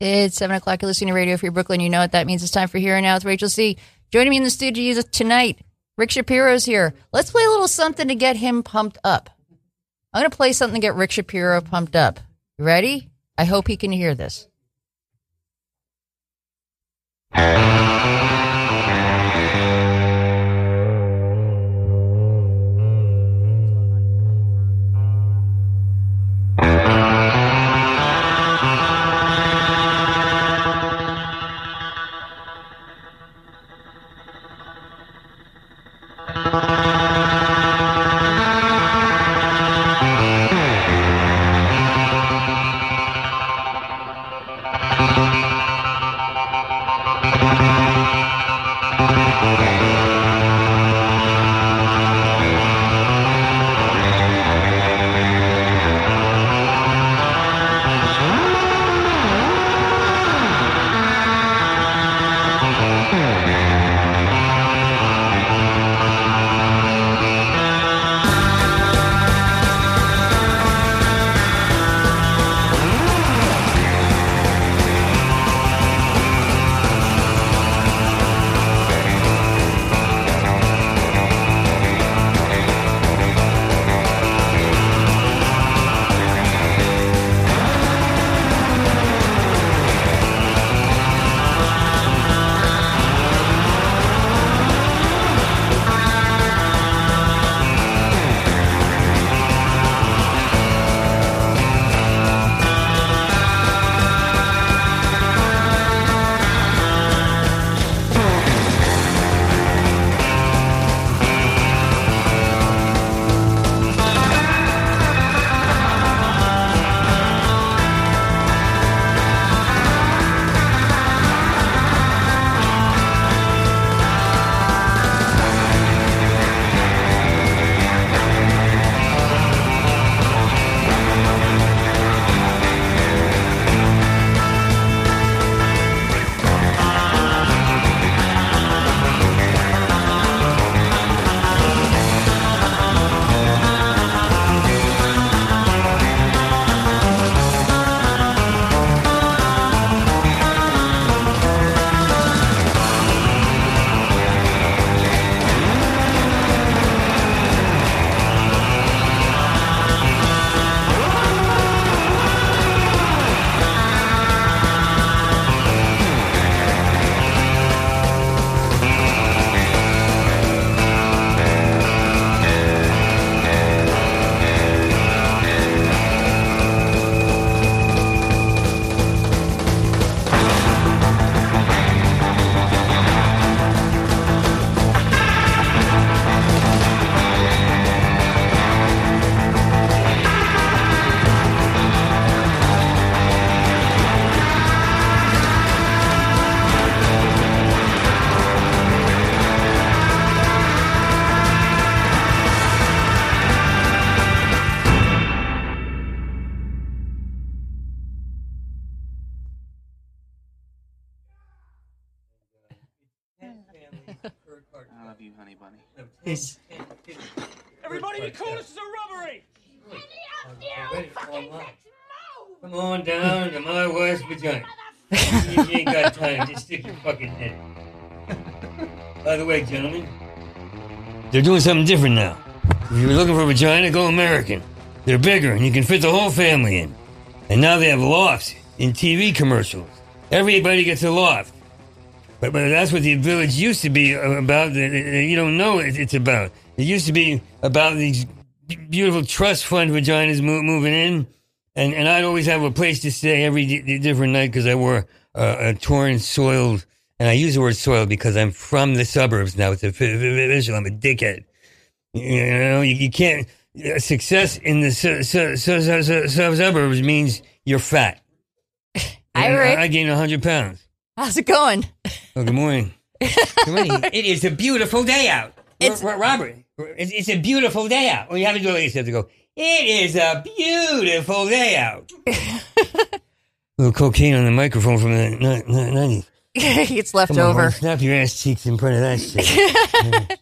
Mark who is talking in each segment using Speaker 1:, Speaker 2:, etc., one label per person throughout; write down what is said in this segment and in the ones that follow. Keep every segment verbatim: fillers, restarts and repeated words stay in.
Speaker 1: It's seven o'clock. You're listening to Radio Free Brooklyn. You know what that means. It's time for Here and Now with Rachel C. Joining me in the studio tonight, Rick Shapiro's here. Let's play a little something to get him pumped up. I'm going to play something to get Rick Shapiro pumped up. You ready? I hope he can hear this.
Speaker 2: I love you, honey bunny.
Speaker 3: It's, Everybody be cool, this is a robbery! Come on down to my wife's vagina. You ain't got time, just stick your fucking head. By the way, gentlemen, they're doing something different now. If you're looking for a vagina, go American. They're bigger and you can fit the whole family in. And now they have lofts in T V commercials. Everybody gets a loft. But, but that's what the village used to be about. You don't know what it's about. It used to be about these beautiful trust fund vaginas mo- moving in. And, and I'd always have a place to stay every d- different night because I wore uh, a torn, soiled, and I use the word soiled because I'm from the suburbs now. It's official. I'm a dickhead. You know, you, you can't. Uh, success in the su- su- su- su- su- su- suburbs means you're fat.
Speaker 1: Hi, Rick.
Speaker 3: I, I gained one hundred pounds.
Speaker 1: How's it going?
Speaker 3: Oh, good morning. Good morning. It is a beautiful day out. It's, R- Robert, it's, it's a beautiful day out. Well, you have to do it like this. You have to go, it is a beautiful day out. A little cocaine on the microphone from the nineties.
Speaker 1: It's left
Speaker 3: Come on,
Speaker 1: over.
Speaker 3: Mom, snap your ass cheeks in front of that shit.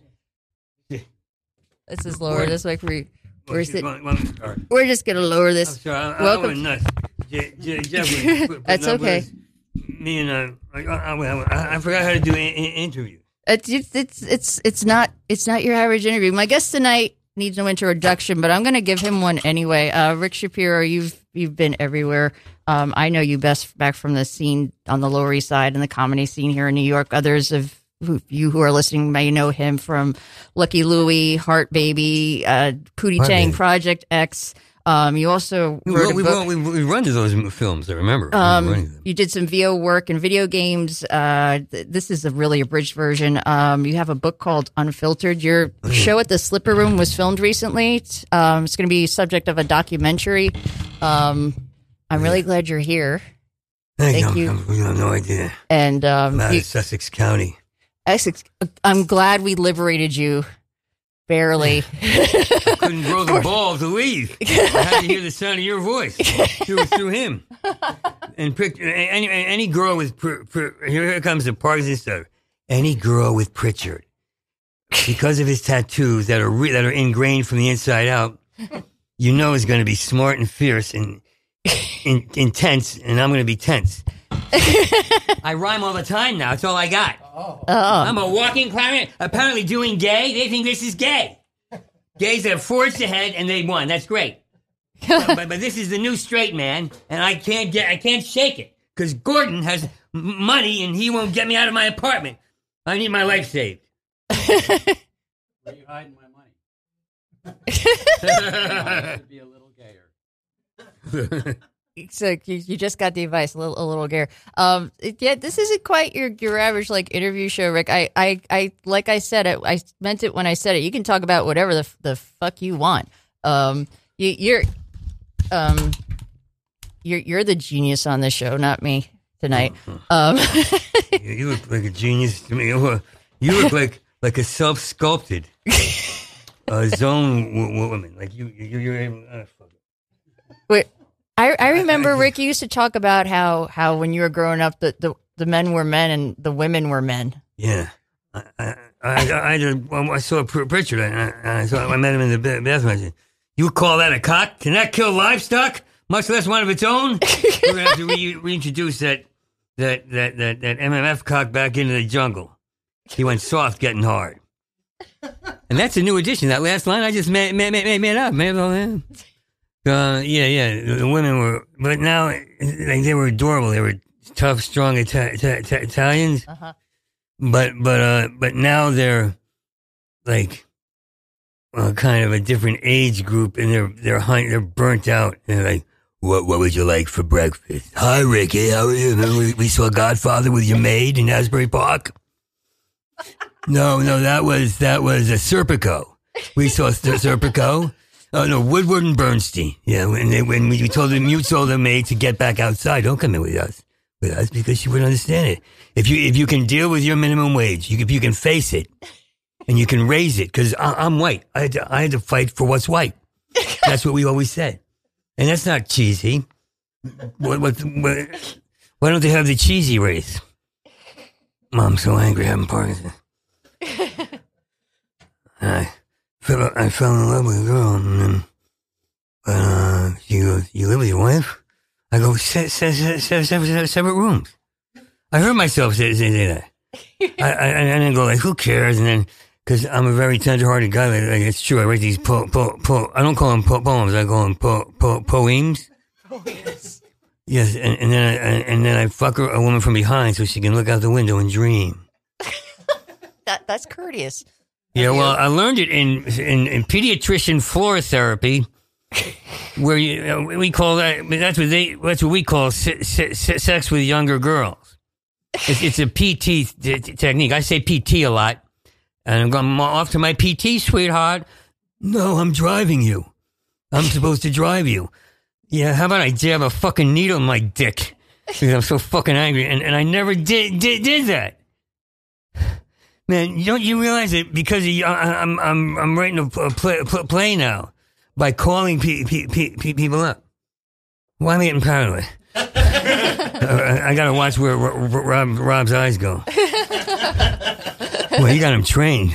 Speaker 1: This is lower this way for you. We're, sit-
Speaker 3: One- one-
Speaker 1: we're just going to lower
Speaker 3: I'm
Speaker 1: this.
Speaker 3: sorry, I, I
Speaker 1: Welcome.
Speaker 3: went nuts. Je- Je- Jeff was put-
Speaker 1: That's
Speaker 3: putting up with
Speaker 1: okay.
Speaker 3: us. me and uh, I, I, I, I forgot how to do an interview.
Speaker 1: It's it's it's it's not it's not your average interview. My guest tonight needs no introduction, but I'm going to give him one anyway. Uh, Rick Shapiro, you've you've been everywhere. Um, I know you best back from the scene on the Lower East Side and the comedy scene here in New York. Others of who, you who are listening may know him from Lucky Louie, Heart Baby, uh, Pootie Tang, Project X. Um, you also
Speaker 3: we,
Speaker 1: wrote
Speaker 3: we,
Speaker 1: a book.
Speaker 3: We, we, we run to those films, I remember.
Speaker 1: Um, you did some V O work and video games. Uh, th- this is a really abridged version. Um, you have a book called Unfiltered. Your show at the Slipper Room was filmed recently. Um, it's going to be subject of a documentary. Um, I'm really glad you're here.
Speaker 3: Thank,
Speaker 1: Thank you.
Speaker 3: you. You have no idea.
Speaker 1: And um,
Speaker 3: I'm out
Speaker 1: you,
Speaker 3: of Sussex County.
Speaker 1: Essex, I'm glad we liberated you. Barely.
Speaker 3: I couldn't grow the balls to leave. I had to hear the sound of your voice through, through him. And prick, any, any girl with pr, pr, here comes the partisan stuff. Any girl with Pritchard, because of his tattoos that are re, that are ingrained from the inside out, you know is going to be smart and fierce and in, intense, and I'm going to be tense. I rhyme all the time now. It's all I got.
Speaker 1: Oh.
Speaker 3: I'm a walking clarinet. Apparently doing gay. They think this is gay. Gays have forged ahead and they won. That's great. but, but, but this is the new straight man, and I can't get. I can't shake it because Gordon has m- money and he won't get me out of my apartment. I need my life saved.
Speaker 2: Where are you hiding my money? I should be a little gayer.
Speaker 1: So you, you just got the advice, a little, a little gayer. Um, yeah, this isn't quite your, your average like interview show, Rick. I, I, I, like I said it, I meant it when I said it. You can talk about whatever the the fuck you want. Um, you, you're, um, you're you're the genius on this show, not me tonight. Um,
Speaker 3: you look like a genius to me. You look like like a self sculpted uh, zone w- woman. Like you, you you're able. Uh, fuck it.
Speaker 1: Wait. I, I remember, Rick, you used to talk about how, how when you were growing up, the, the, the men were men and the women were men.
Speaker 3: Yeah. I I, I, I, did, well, I saw Pritchard. I, I, saw, I met him in the bathroom. I said, you call that a cock? Can that kill livestock? Much less one of its own? We're going to have to re- reintroduce that, that, that, that, that M M F cock back into the jungle. He went soft, getting hard. And that's a new addition. That last line I just made, made, made, made up. Made up. Uh, yeah, yeah. The women were, but now, like, they were adorable. They were tough, strong Ita- Ita- Ita- Italians. Uh-huh. But, but, uh, but now they're like uh, kind of a different age group, and they're they're hun- they're burnt out. And they're like, what what would you like for breakfast? Hi, Ricky. How are you? Remember we, we saw Godfather with your maid in Asbury Park? No, no, that was that was a Serpico. We saw Serpico. Oh, no, Woodward and Bernstein. Yeah, when, they, when we told them, you told the maid to get back outside. Don't come in with us. With us, because she wouldn't understand it. If you if you can deal with your minimum wage, you, if you can face it, and you can raise it, because I'm white. I had, to, I had to fight for what's white. That's what we always said. And that's not cheesy. What, what, what, why don't they have the cheesy race? Mom's so angry having Parkinson's. I... I fell in love with a girl, and then uh, she goes, you live with your wife? I go, se- se- se- se- se- separate rooms. I heard myself say, say, say that. I, I, and then go, like, who cares? And then, because I'm a very tender-hearted guy, like, like, it's true, I write these po- po- po- I don't call them po- poems, I call them po- po- poems. Poems. Yes, and, and, then I, and then I fuck her, a woman from behind so she can look out the window and dream.
Speaker 1: that That's courteous.
Speaker 3: Yeah, well, I learned it in in, in pediatrician floor therapy, where you, uh, we call that. That's what they. That's what we call se- se- sex with younger girls. It's, it's a P T t- t- technique. I say P T a lot, and I'm going off to my P T, sweetheart. No, I'm driving you. I'm supposed to drive you. Yeah, how about I jab a fucking needle in my dick because I'm so fucking angry, and, and I never did did did that. Man, don't you realize that because of, I, I'm I'm I'm writing a, a, play, a play now by calling pe- pe- pe- pe- people up. Why am I getting paranoid? I, I gotta watch where Rob, Rob's eyes go. Well, you got him trained.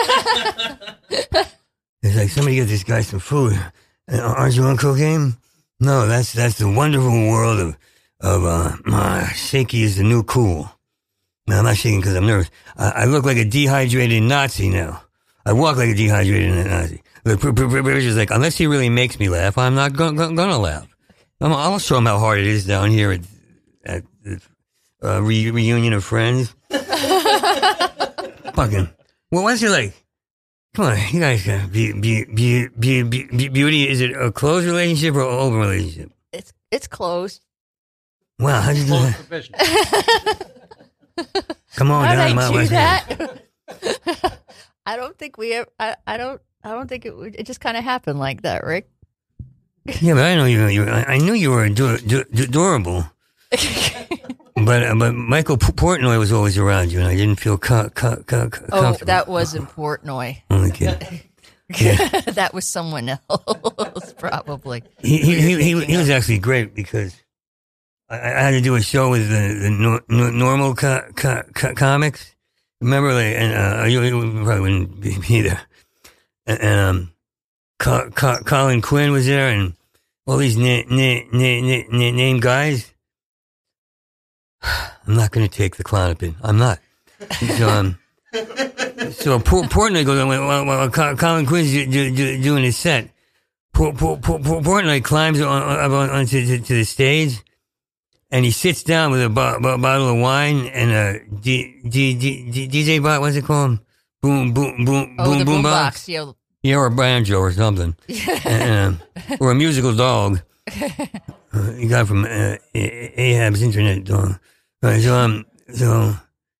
Speaker 3: It's like, somebody get this guy some food. Aren't you on cocaine? No, that's that's the wonderful world of of uh, uh, shaky is the new cool. No, I'm not shaking because I'm nervous. I, I look like a dehydrated Nazi now. I walk like a dehydrated Nazi. The producer's like, unless he really makes me laugh, I'm not go- go- gonna laugh. I'm, I'll show him how hard it is down here at, at the uh, re- reunion of friends. Fucking, well, what's it like? Come on, you guys got be, be, be, be, be, be, beauty. Is it a closed relationship or an open relationship?
Speaker 1: It's it's closed.
Speaker 3: Wow, how'd you do
Speaker 2: Close
Speaker 3: that?
Speaker 2: provision.
Speaker 3: Come on
Speaker 1: How
Speaker 3: down,
Speaker 1: did
Speaker 3: my
Speaker 1: I do
Speaker 3: wife.
Speaker 1: that? I don't think we. Ever, I I don't. I don't think it. would- It just kind of happened like that, Rick.
Speaker 3: Yeah, but I know you. you I I knew you were adu- adu- adorable. But uh, but Michael P- Portnoy was always around you, and I didn't feel co- co- co- co-
Speaker 1: Oh,
Speaker 3: comfortable.
Speaker 1: that wasn't Portnoy.
Speaker 3: Only kid. Yeah.
Speaker 1: That was someone else, probably.
Speaker 3: He, he, he, he, he was actually great because I, I had to do a show with the, the nor, nor, normal co- co- co- comics. Remember, like, and uh, you, you probably wouldn't be, be there. And, and um, Co- Co- Colin Quinn was there, and all these na- na- na- na- na- named guys. I'm not going to take the Klonopin. I'm not. So, um, so Por- Portnoy goes on while, while Co- Colin Quinn's do, do, do, doing his set. Por- Por- Por- Por- Portnoy climbs on, on, on, onto to, to the stage, and he sits down with a bo- bo- bottle of wine and a D- D- D- D- D J bot. What's it called? Boom, boom, boom,
Speaker 1: Oh,
Speaker 3: boom,
Speaker 1: the
Speaker 3: boom
Speaker 1: boombox.
Speaker 3: box.
Speaker 1: Yeah.
Speaker 3: Yeah, or a banjo or something, and, um, or a musical dog. Uh, you got from uh, Ahab's internet dog. Right, so um, so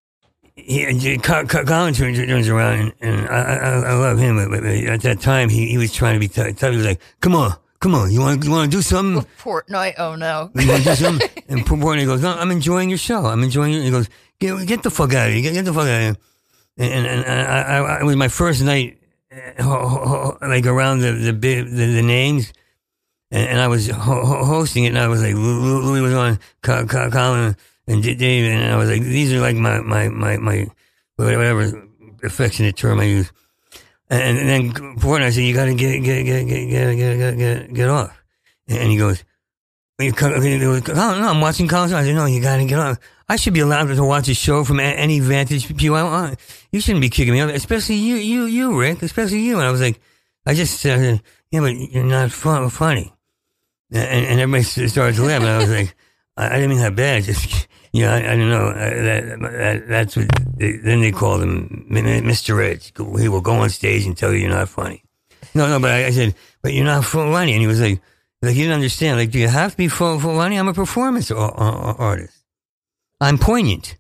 Speaker 3: he, Co- Co- Colin turns, turns around, and, and I, I, I love him. But, but at that time, he, he was trying to be tough. He was like, "Come on, come on, you want you want to do something?
Speaker 1: Portnoy. Oh no.
Speaker 3: You want to do something?" And Portnoy goes, "No, I'm enjoying your show. I'm enjoying it." He goes, "Get get the fuck out of here! Get, get the fuck out of here!" And and, and I, I, it was my first night, uh, ho, ho, ho, like around the the the, the names. And, and I was ho- ho- hosting it, and I was like, Louis, Louis was on, Co- Co- Colin and D- Dave, and I was like, these are like my, my, my, my whatever affectionate term I use. And, and then Portnoy said, you got to get, get, get, get, get, get, get, get off. And he goes, Colin, no, I'm watching Colin. I said, no, you got to get off. I should be allowed to watch a show from any vantage view I want. You shouldn't be kicking me out, especially you, you, you, Rick, especially you. And I was like, I just said, yeah, but you're not fun, funny. And, and everybody started to laugh, and I was like, I, I didn't mean that bad. Just, you know, I, I don't know. I, that, that, that's what, they, then they called him Mister Edge. He will go on stage and tell you you're not funny. No, no, but I, I said, but you're not funny. And he was like, like, he didn't understand. Like, do you have to be funny? I'm a performance artist. I'm poignant.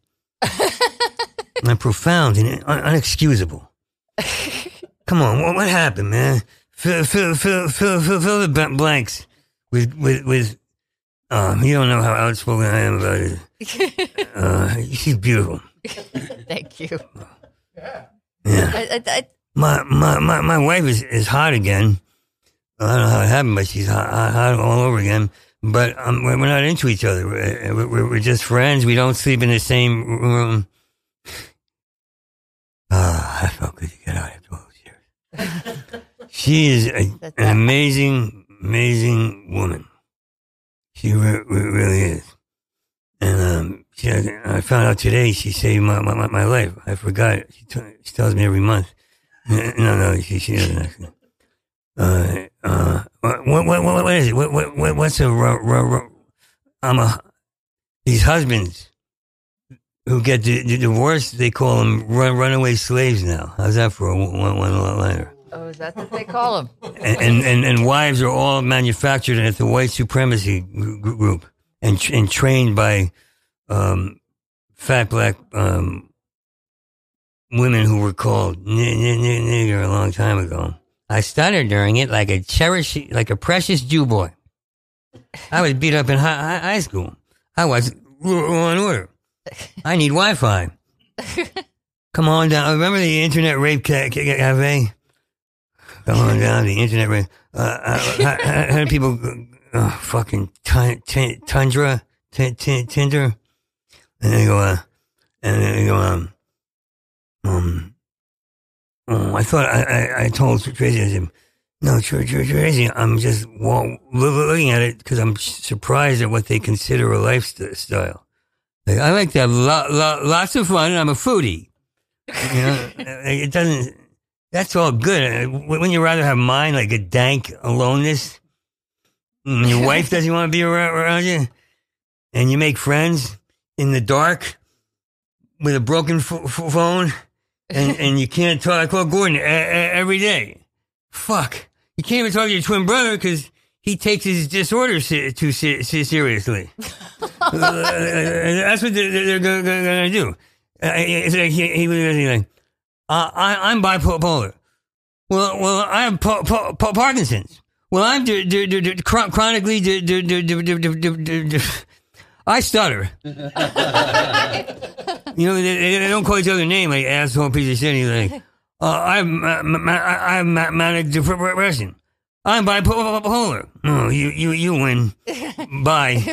Speaker 3: I'm profound and un- unexcusable. Come on, what, what happened, man? Fill, fill, fill, fill, fill, fill the blanks. With, with, with, um, you don't know how outspoken I am about it. Uh, she's beautiful.
Speaker 1: Thank you.
Speaker 3: Yeah.
Speaker 1: I, I, I,
Speaker 3: My, my, my, my wife is, is hot again. I don't know how it happened, but she's hot, hot, hot all over again. But um, we're not into each other. We're, we're, we're just friends. We don't sleep in the same room. Ah, I felt good to get out after all those years. She is a, an amazing, amazing woman. She re- re- really is. And um, she has, I found out today she saved my, my, my life. I forgot. She, t- she tells me every month. No, no, she, she doesn't actually. Uh, uh, what, what, what, what is it? What, what, what what's a, ru- ru- ru- I'm a, these husbands who get d- d- divorced, they call them run, runaway slaves now. How's that for a one, one liner?
Speaker 1: oh, is that what they call him?
Speaker 3: And, and, and, and wives are all manufactured at the white supremacy gr- group and, tr- and trained by, um, fat black, um, women who were called n- n- n- nigger a long time ago. I stuttered during it like a cherish, like a precious Jew boy. I was beat up in high, high, high school. I was law and order. I need Wi-Fi. Come on down. Remember the internet rape ca- ca- cafe? Come on down, the internet rape. Uh, I, I, I had people, uh, fucking t- t- tundra, t- t- Tinder, and they go, uh, and they go, um, um. Oh, I thought I, I, I told Tracy, I said, No, Tr- Tr- Tracy, I'm just well, looking at it because I'm surprised at what they consider a lifestyle. Like, I like to have lo- lo- lots of fun, and I'm a foodie. You know, it doesn't. That's all good. Wouldn't you rather have mine, like a dank aloneness? And your wife doesn't want to be around, around you, and you make friends in the dark with a broken f- f- phone, and, and you can't talk. I call Gordon a- a- every day. Fuck. You can't even talk to your twin brother because he takes his disorders too seriously. That's what they're, they're going to do. It's like he, he was like, uh, I, I'm bipolar. Well, well, I have pa- pa- pa- Parkinson's. Well, I'm d- d- d- d- chronically. D- d- d- d- d- d- d- d- I stutter. You know, they, they don't call each other name like asshole piece of shit. He's like, uh, I'm I have manic depression. I'm bipolar. Oh, you you you win. Bye.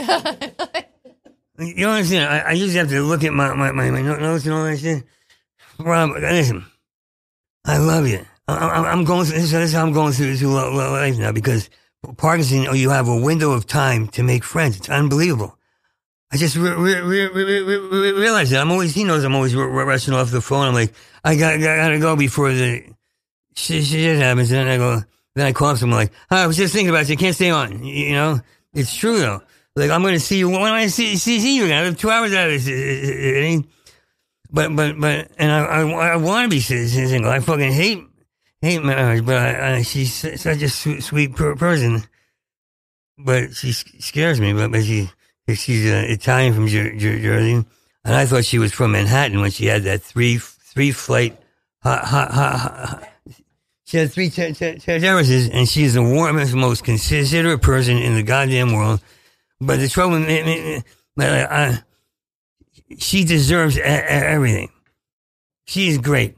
Speaker 3: You understand? I, I usually have to look at my, my, my, my notes and all that shit. Rob, listen, I love you. I, I, I'm going through this. This is how I'm going through, through life now because Parkinson, you have a window of time to make friends. It's unbelievable. I just re- re- re- re- re- realized that I'm always. He knows I'm always rushing off the phone. I'm like, I got gotta go before the shit, shit happens. And then I go. Then I call someone like, oh, I was just thinking about you. I can't stay on. You know, it's true though. Like, I'm going to see you when I see, see, see you again. I have two hours out of this. But, but, but, and I, I, I want to be single. I fucking hate, hate marriage, but I, I, she's such a sweet, sweet per- person. But she scares me, but, but she, she's uh, Italian from Jer- Jer- Jersey. And I thought she was from Manhattan when she had that three, three flight, hot, hot, hot, hot. She had three ter- ter- ter- terraces, and she's the warmest, most considerate person in the goddamn world. But the trouble, I, I, she deserves a, a, everything. She is great.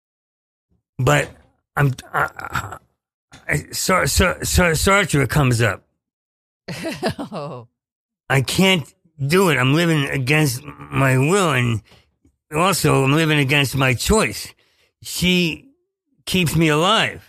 Speaker 3: But I'm, I, I, Sar, Sar, Sar, Sartre comes up.
Speaker 1: Oh.
Speaker 3: I can't do it. I'm living against my will, and also I'm living against my choice. She keeps me alive.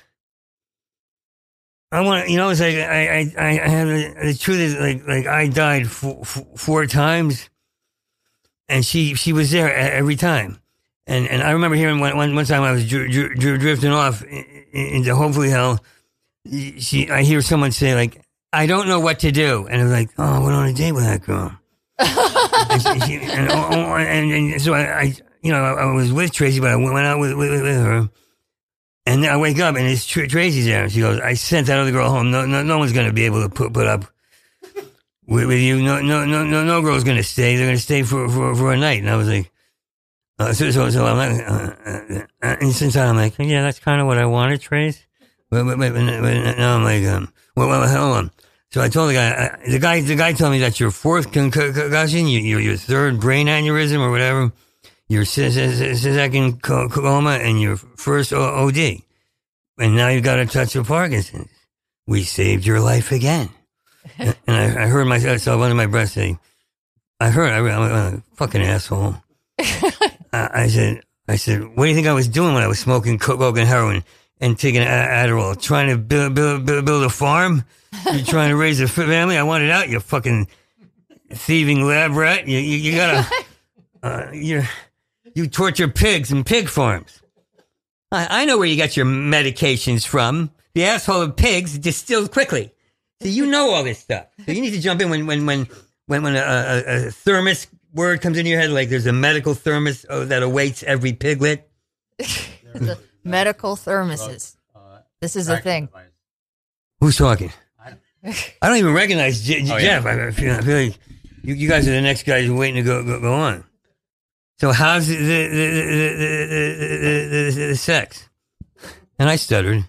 Speaker 3: I want, you know, it's like I, I, I have the truth is like, like I died four, four times, and she, she was there every time, and and I remember hearing one, one, one time I was dr- dr- dr- drifting off into hopefully hell. She, I hear someone say like, I don't know what to do, and I'm like, oh, I went on a date with that girl, and, she, she, and, oh, and, and so I, I, you know, I, I was with Tracy, but I went out with with, with her. And then I wake up and it's Tr- Tracy's there. And she goes, I sent that other girl home. No, no, no one's going to be able to put, put up with, with you. No, no, no, no, no girl's going to stay. They're going to stay for, for, for a night. And I was like, uh, so, so, so I'm like, uh, uh, uh, and since I'm like, yeah, that's kind of what I wanted, Trace. But, but, but, but now I'm like, um, well, well, hold on. So I told the guy, I, the guy, the guy told me that's your fourth con- con- concussion, your, your, your third brain aneurysm or whatever. Your second coma and your first O D. And now you got a touch of Parkinson's. We saved your life again. And I, I heard myself under my breath say, I heard, I, I'm a fucking asshole. I, I said, I said, what do you think I was doing when I was smoking coke and heroin and taking Adderall? Trying to build, build, build, build a farm? You're trying to raise a family? I want it out, you fucking thieving lab rat. You, you, you gotta, uh, you're... You torture pigs in pig farms. I, I know where you got your medications from. The asshole of pigs distilled quickly. So you know all this stuff. So you need to jump in when when when when, when a, a, a thermos word comes into your head, like there's a medical thermos oh, that awaits every piglet.
Speaker 1: The medical thermoses. This is a thing.
Speaker 3: Who's talking? I don't even recognize J- J- oh, Jeff. Yeah. I, feel, I feel like you, you guys are the next guys waiting to go go, go on. So how's the the, the, the, the, the sex? And I stuttered.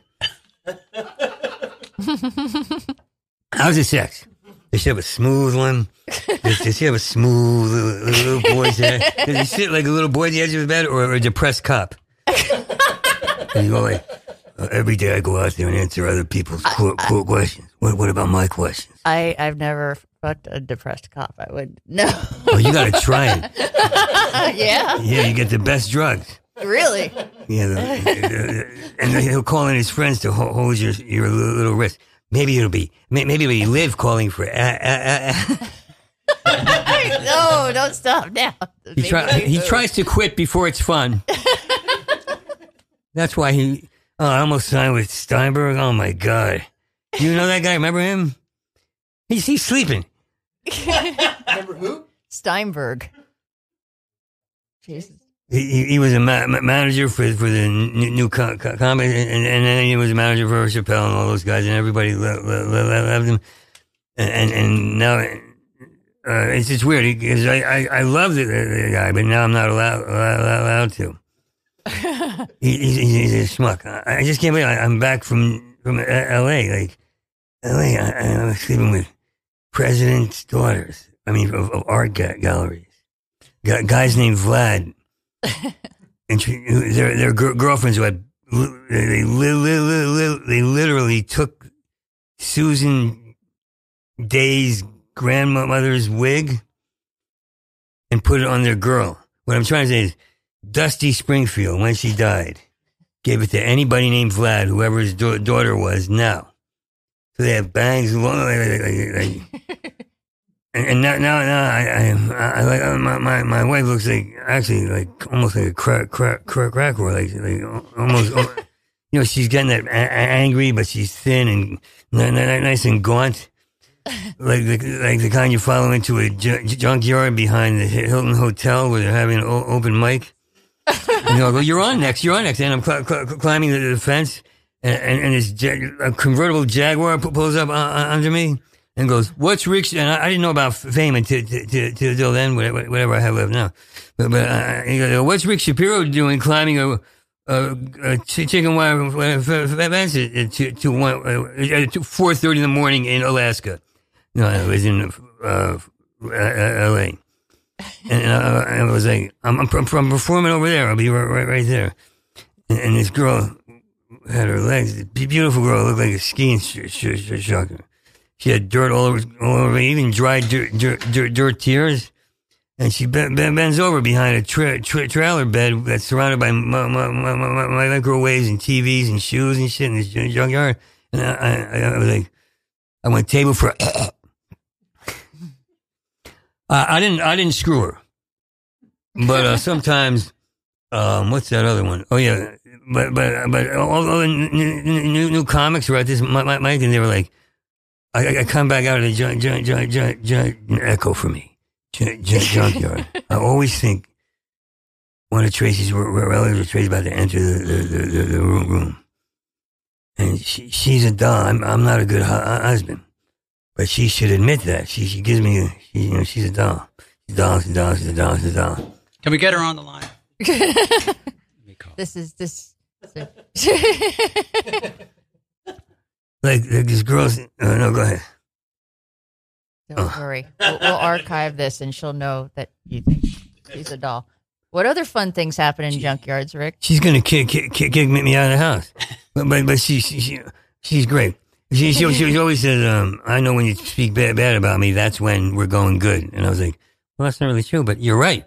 Speaker 3: How's the sex? Does she have a smooth one? Does, does she have a smooth little, little boy's head? Does he sit like a little boy at the edge of the bed or a depressed cop? And you go like, uh, every day I go out there and answer other people's cool, cool questions. What, what about my questions?
Speaker 1: I, I've never fucked a depressed cop. I would no.
Speaker 3: Oh, you got to try it.
Speaker 1: Yeah.
Speaker 3: Yeah, you get the best drugs.
Speaker 1: Really?
Speaker 3: Yeah, the, the, and he'll call in his friends to hold, hold your your little wrist. Maybe it'll be maybe it'll be Liv calling for. Uh, uh, uh.
Speaker 1: No, don't stop now.
Speaker 3: He, try, he tries to quit before it's fun. That's why he. Oh, I almost signed with Steinberg. Oh my God, you know that guy? Remember him? He's he's sleeping.
Speaker 2: Remember who?
Speaker 1: Steinberg. Jesus.
Speaker 3: He, he, he was a ma- manager for for the new, new co- co- comedy, and, and then he was a manager for Chappelle and all those guys, and everybody lo- lo- lo- loved him. And and, and now uh, it's just weird because I, I, I love the, the guy, but now I'm not allowed allowed, allowed to. he, he's, he's a schmuck. I, I just can't believe I, I'm back from from L A. Like L A, I, I was sleeping with presidents' daughters. I mean, of, of art ga- galleries. Got guys named Vlad. And she, their their gr- girlfriends who had they li- li- li- li- they literally took Susan Day's grandmother's wig and put it on their girl. What I'm trying to say is, Dusty Springfield, when she died, gave it to anybody named Vlad, whoever his da- daughter was now. So they have bangs, long, like, like, like, And, and now, now, now, I, I, I like my, my, my wife looks like actually like almost like a crack, crack, crack, crack, or like, like almost, you know, she's getting that a- angry, but she's thin and n- n- nice and gaunt, like the like the kind you follow into a j- junkyard behind the Hilton Hotel where they're having an o- open mic. And they'll go, "You're on next, you're on next," and I'm cl- cl- climbing the, the fence, and, and, and this ja- a convertible Jaguar pulls up uh, under me. And goes, what's Rick? And I, I didn't know about fame until, until then, whatever, whatever I have left now. But, but uh, he goes, what's Rick Shapiro doing climbing a, a, a chicken wire fence at to, to, one, uh, to four thirty in the morning in Alaska? No, I was in uh, L A. And uh, I was like, I'm, I'm, I'm performing over there. I'll be right, right, right there. And, and this girl had her legs, beautiful girl, looked like a skiing sh- sh- sh- instructor. She had dirt all over, all over, even dried dirt, dirt, dirt, dirt tears. And she bend, bends over behind a tra- tra- trailer bed that's surrounded by my, my, my, my, my microwaves and T Vs and shoes and shit in this junkyard. And I, I, I was like, I went table for. uh, I didn't, I didn't screw her. But uh, sometimes, um, what's that other one? Oh yeah, but but but all, all the new, new new comics were at this mic, and they were like. I, I come back out of the junk, junk, junk, junk, junk, echo for me, junk, junk, junkyard. I always think one of Tracy's relatives or Tracy's about to enter the, the, the, the room. And she, she's a doll. I'm, I'm not a good hu- husband. But she should admit that. She, she gives me, a, she, you know, she's a doll. She's a doll, she's a doll, she's a doll, she's a doll.
Speaker 2: Can we get her on the line?
Speaker 1: This is, this.
Speaker 3: Like, like this girl's, uh, no, go ahead.
Speaker 1: Don't oh. worry. We'll, we'll archive this and she'll know that you think she's a doll. What other fun things happen in she, junkyards, Rick?
Speaker 3: She's going to kick, kick, kick, kick me out of the house. But, but, but she, she, she, she's great. She, she, she always says, um, I know when you speak bad, bad about me, that's when we're going good. And I was like, well, that's not really true, but you're right.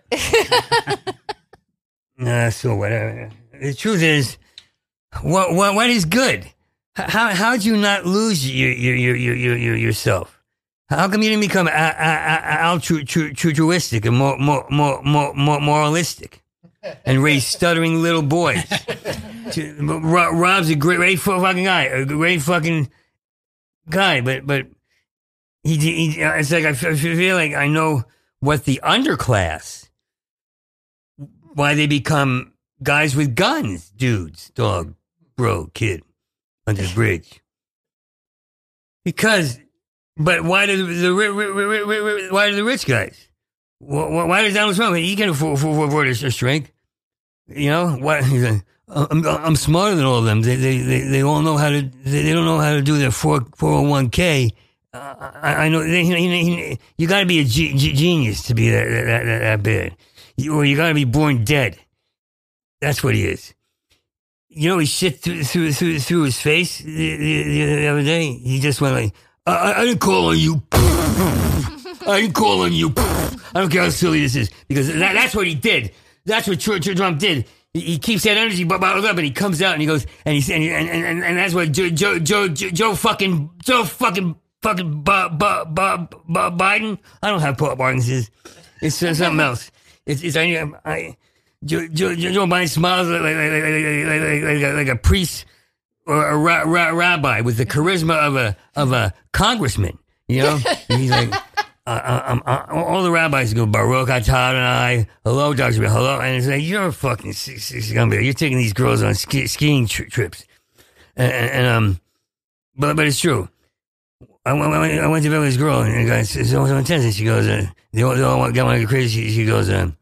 Speaker 3: Nah, so whatever. The truth is, what, what, what is good? How how'd you not lose your your your your, your yourself? How come you didn't become altruistic and more more more more, more moralistic and raise stuttering little boys? Rob's a great, great fucking guy, a great fucking guy, but but he, he it's like I feel like I know what the underclass, why they become guys with guns, dudes, dog, bro, kid. Under the bridge. Because, but why do the, the why do the rich guys? Why does Donald Trump? He can afford, afford a shrink. You know why? I'm, I'm smarter than all of them. They they they, they all know how to. They, they don't know how to do their four four hundred one k. Uh, I, I know. They, he, he, you got to be a g- g- genius to be that that, that, that bad, you, or you got to be born dead. That's what he is. You know, he shit through through through, through his face the, the, the other day. He just went like, I, I didn't call on you. I didn't call on you. I don't care how silly this is. Because that, that's what he did. That's what Trump did. he, he keeps that energy bottled up, and he comes out and he goes, and he's and he, and, and and that's what Joe Joe Joe Joe, Joe fucking Joe fucking fucking Bob Bob Bob Bob Biden. I don't have Parkinson's. It's uh, something else. It's it's I, I Joe, Joe, Joe Biden smiles like like, like, like, like, like, like, like a priest or a ra, ra, rabbi with the charisma of a of a congressman. You know, and he's like. Uh, um, uh, all the rabbis go, Baruch atah Adonai, hello, Doctor Bill, hello, and it's like, you're a fucking scumbag. You're taking these girls on ski, skiing tri- trips, and, and, and um, but but it's true. I went, I went, I went to visit this girl, and the guy says, "So so intense," and she goes, uh, "They all, they all got one crazy." She, she goes, um,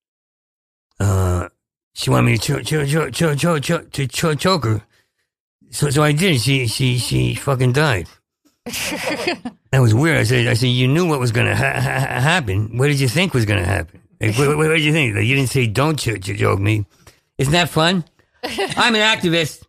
Speaker 3: uh, she wanted me to choke, choke, choke, choke, choke, choke, to choke, choke her, so so I did. She she she fucking died. That was weird. I said, I said, you knew what was going to ha- ha- happen. What did you think was going to happen? Like, what, what, what did you think? Like, you didn't say, don't ch- ch- joke me. Isn't that fun? I'm an activist.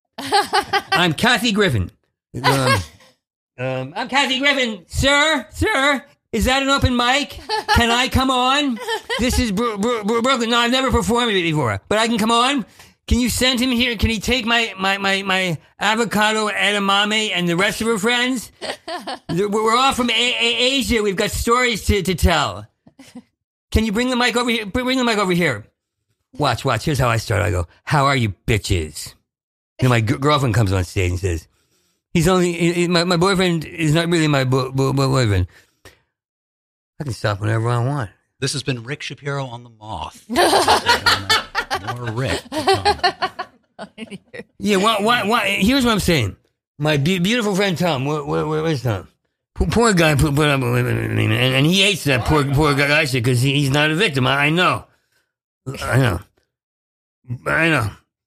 Speaker 3: I'm Kathy Griffin. Um, um, I'm Kathy Griffin. Sir, sir, is that an open mic? Can I come on? This is Bro- Bro- Bro- Brooklyn. No, I've never performed it before, but I can come on. Can you send him here? Can he take my, my, my, my avocado edamame and the rest of her friends? We're all from a- a- Asia. We've got stories to, to tell. Can you bring the mic over here? Bring the mic over here. Watch, watch. Here's how I start. I go, how are you bitches? And my g- girlfriend comes on stage and says, he's only, he, he, my, my boyfriend is not really my bo- bo- bo- boyfriend. I can stop whenever I want.
Speaker 4: This has been Rick Shapiro on the Moth. More Rick to come.
Speaker 3: Yeah, why, why, why? Here's what I'm saying. My be- beautiful friend Tom, where, where, where's Tom? Poor, poor guy put, put up with me, and, and he hates that poor poor guy shit because he, he's not a victim. I, I know, I know, I know.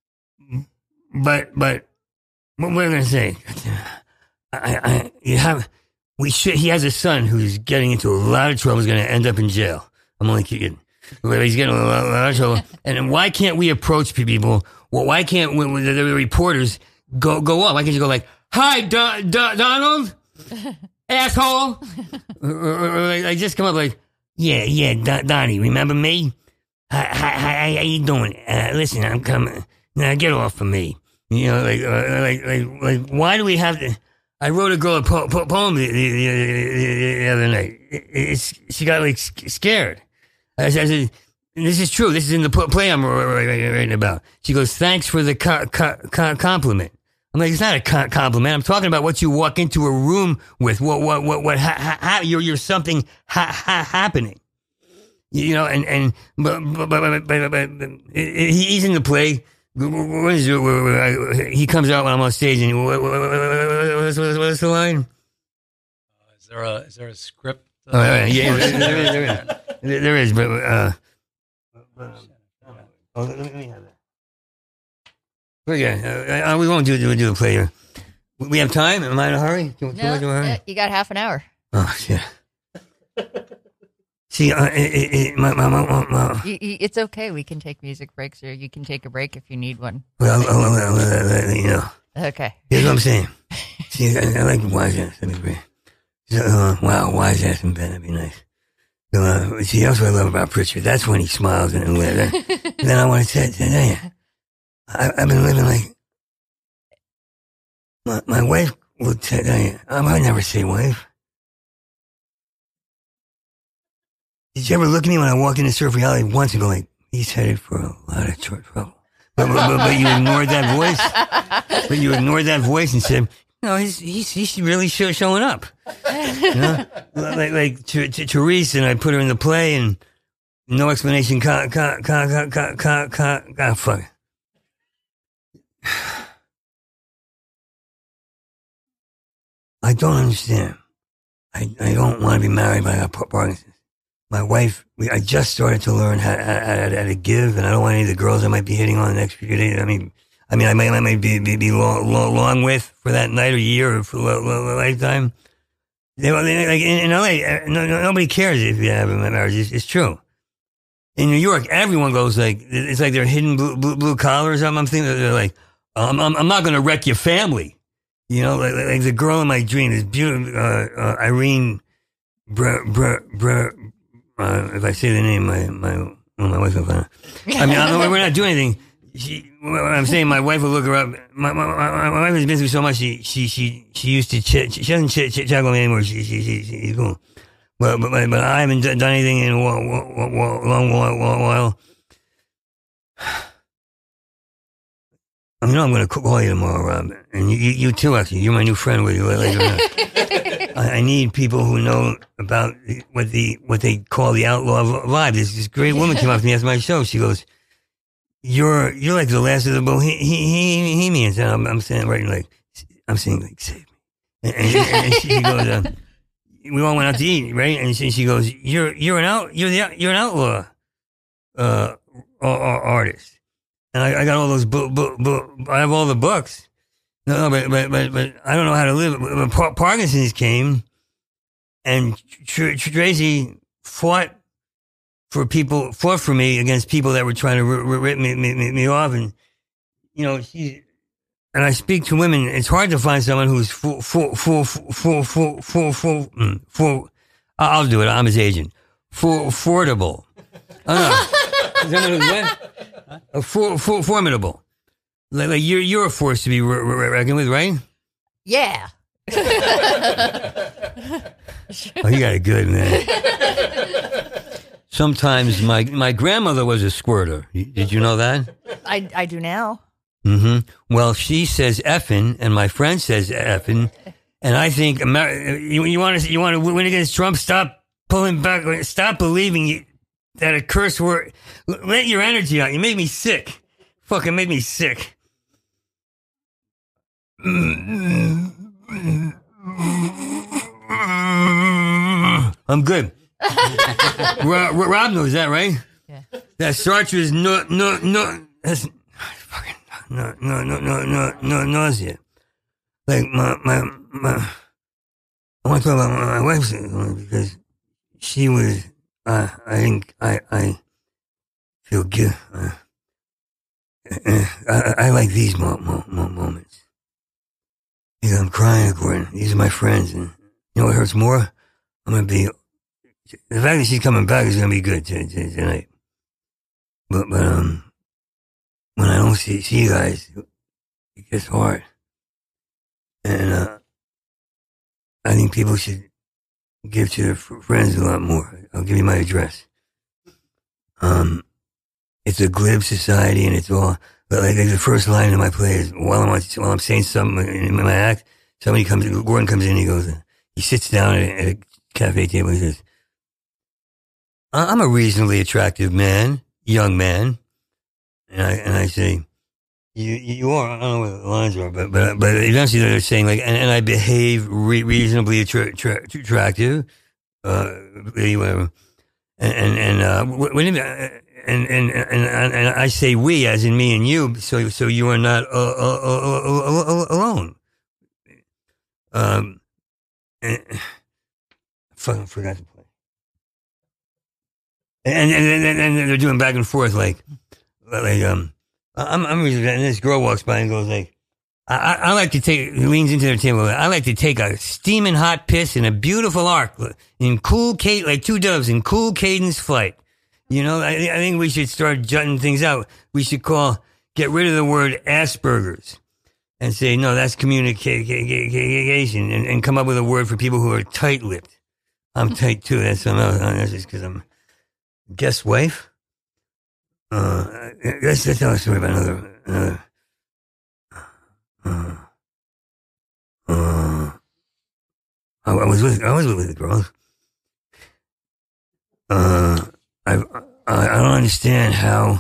Speaker 3: But but what am I gonna say? I, I you have we should. He has a son who's getting into a lot of trouble. He's gonna end up in jail. I'm only kidding. He's getting a lot, a lot of trouble. And then why can't we approach people? Well, why can't we, the, the reporters go go up? Why can't you go like, "Hi, Do- Do- Donald, asshole," or, or, or like, like just come up like, "Yeah, yeah, Don- Donnie, remember me? Hi, hi, hi, how you doing? Uh, listen, I'm coming. Now get off of me." You know, like, uh, like, like, like, why do we have to? I wrote a girl a po- po- poem the, the, the, the other night. It, it's, she got like scared. I said, this is true. This is in the play I'm writing about. She goes, thanks for the co- co- co- compliment. I'm like, it's not a co- compliment. I'm talking about what you walk into a room with. What, what, what, what, ha- ha- you're, you're something ha- ha- happening. You know, and, and, but, but, but, but, but, but he's in the play. What is it? He comes out when I'm on stage and what, what, what's, what's, what's the line?
Speaker 4: Uh, is there a, is there a script? Uh,
Speaker 3: oh, yeah, yeah, there, there is, there is. There is, but uh, oh, let me have that. But yeah, uh, we won't do do do a play here. We have time. Am I in a hurry? Too, too
Speaker 1: No,
Speaker 3: much of a hurry?
Speaker 1: uh, you got half an hour.
Speaker 3: Oh shit! See, uh, it, it, it, my, my, my, my,
Speaker 1: You, you, it's okay. We can take music breaks, or you can take a break if you need one.
Speaker 3: well, well, well, well, well, you know.
Speaker 1: Okay.
Speaker 3: Here's what I'm saying. See, I, I like wise ass. That'd be great. So, uh, wow, wise ass in bed. That'd be nice. So, uh, see, that's what I love about Pritchard. That's when he smiles and then, and then I want to say, say I, I've been living like my, my wife would say, I might never say wife. Did you ever look at me when I walked into Surf Reality once and go like, he's headed for a lot of trouble? But, but, but, but you ignored that voice. But you ignored that voice and said, no, he's he's he's really show, showing up. You know? Like like T- T- Therese and I put her in the play and no explanation. Ca ca ca ca ca ca ca. Ah, fuck. I don't understand. I I don't want to be married by a Parkinson's. My wife, we, I just started to learn how, how, how to give, and I don't want any of the girls I might be hitting on the next few days. I mean, I mean, I might, I might be, be, be long, long, long with for that night or year or for a, a, a lifetime. They, they, like in, in L A, no, no, nobody cares if you have a marriage. It's, it's true. In New York, everyone goes like, it's like they're hidden blue, blue, blue collar or something. I'm thinking they're like, um, I'm, I'm not going to wreck your family. You know, like, like the girl in my dream is beautiful, uh, uh, Irene, Br, Br, Br, Uh, if I say the name, my my well, my wife will find out. I mean, I don't, we're not doing anything. She, what I'm saying, my wife will look her up. My, my, my, my wife has been through so much. She she she she used to ch- she doesn't ch- ch- check on me anymore. She she she she's cool. But but but I haven't done anything in a while, long while. while. I know I'm going to call you tomorrow, Rob, and you, you, you too. Actually, you're my new friend. With you later. I, I need people who know about what the what they call the outlaw vibe. This this great woman came up to me after my show. She goes, "You're you're like the last of the Bohemians." And I'm, I'm saying right like I'm saying like save me. And, and, and she goes, uh, "We all went out to eat, right?" And she, she goes, "You're you're an out you're the you're an outlaw uh, artist." And I, I got all those book, book, book, I have all the books. No, but, but, but, but I don't know how to live. But Par- Parkinson's came, and Tr- Tr- Tracy fought for people, fought for me against people that were trying to rip, rip me, me, me off. And, you know, she, and I speak to women. It's hard to find someone who's full, full, full, full, full, full, full, full, full. I'll do it. I'm his agent. Full, affordable. Oh, no. Someone who's what? A for, for, formidable. Like, like you're you're a force to be re- re- reckoned with, right?
Speaker 1: Yeah.
Speaker 3: Oh, you got it good, man. Sometimes my my grandmother was a squirter. Did you know that?
Speaker 1: I I do now.
Speaker 3: Mm-hmm. Well, she says effing, and my friend says effing, and I think Amer- you you want to you want to win against Trump? Stop pulling back. Stop believing you. That a curse word. Let your energy out. You made me sick. Fucking made me sick. I'm good. Rob, Rob knows that, right?
Speaker 1: Yeah.
Speaker 3: That starts with no, no, no. That's fucking no, no, no, no, no, no, nausea. Like my, my, my. I want to talk about my, my wife because she was. Uh, I think I, I feel good. Uh, uh, I, I like these mo- mo- mo- moments. Because I'm crying, Gordon. These are my friends. And you know what hurts more? I'm going to be... The fact that she's coming back is going to be good t- t- tonight. But, but, um... when I don't see, see you guys, it gets hard. And, uh... I think people should give to their f- friends a lot more. I'll give you my address. Um, it's a glib society, and it's all. But like, like the first line of my play is while I'm while I'm saying something in my act, somebody comes. Gordon comes in. And he goes. He sits down at a, at a cafe table. And he says, "I'm a reasonably attractive man, young man," and I and I say, "You you are." I don't know what the lines are, but but but eventually they're saying like, and, and I behave re- reasonably attra- tra- attractive. Uh, whatever, and and and uh, when and and and and I say we as in me and you, so so you are not uh, uh, uh, uh, alone. Um, and, fucking forgot to play. And and, and and they're doing back and forth like like um, I'm I'm and this girl walks by and goes like. I, I like to take, leans into their table. I like to take a steaming hot piss in a beautiful arc in cool cadence, like two doves in cool cadence flight. You know, I, I think we should start jutting things out. We should call, get rid of the word Asperger's and say, no, that's communication and, and come up with a word for people who are tight-lipped. I'm tight too. That's something else. That's just because I'm guest wife. Uh, let's, let's tell a story about another, another. Uh, uh, I, I was with I was with the girls. Uh, I, I I don't understand how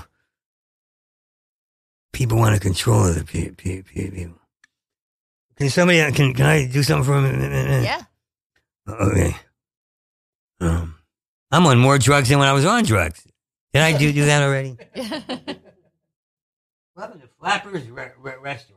Speaker 3: people want to control other pe- pe- pe- people. Can somebody can can I do something for a minute?
Speaker 1: Yeah.
Speaker 3: Okay. Um, I'm on more drugs than when I was on drugs. Did I do do that already? What happened to Flappers re- re- Restaurant?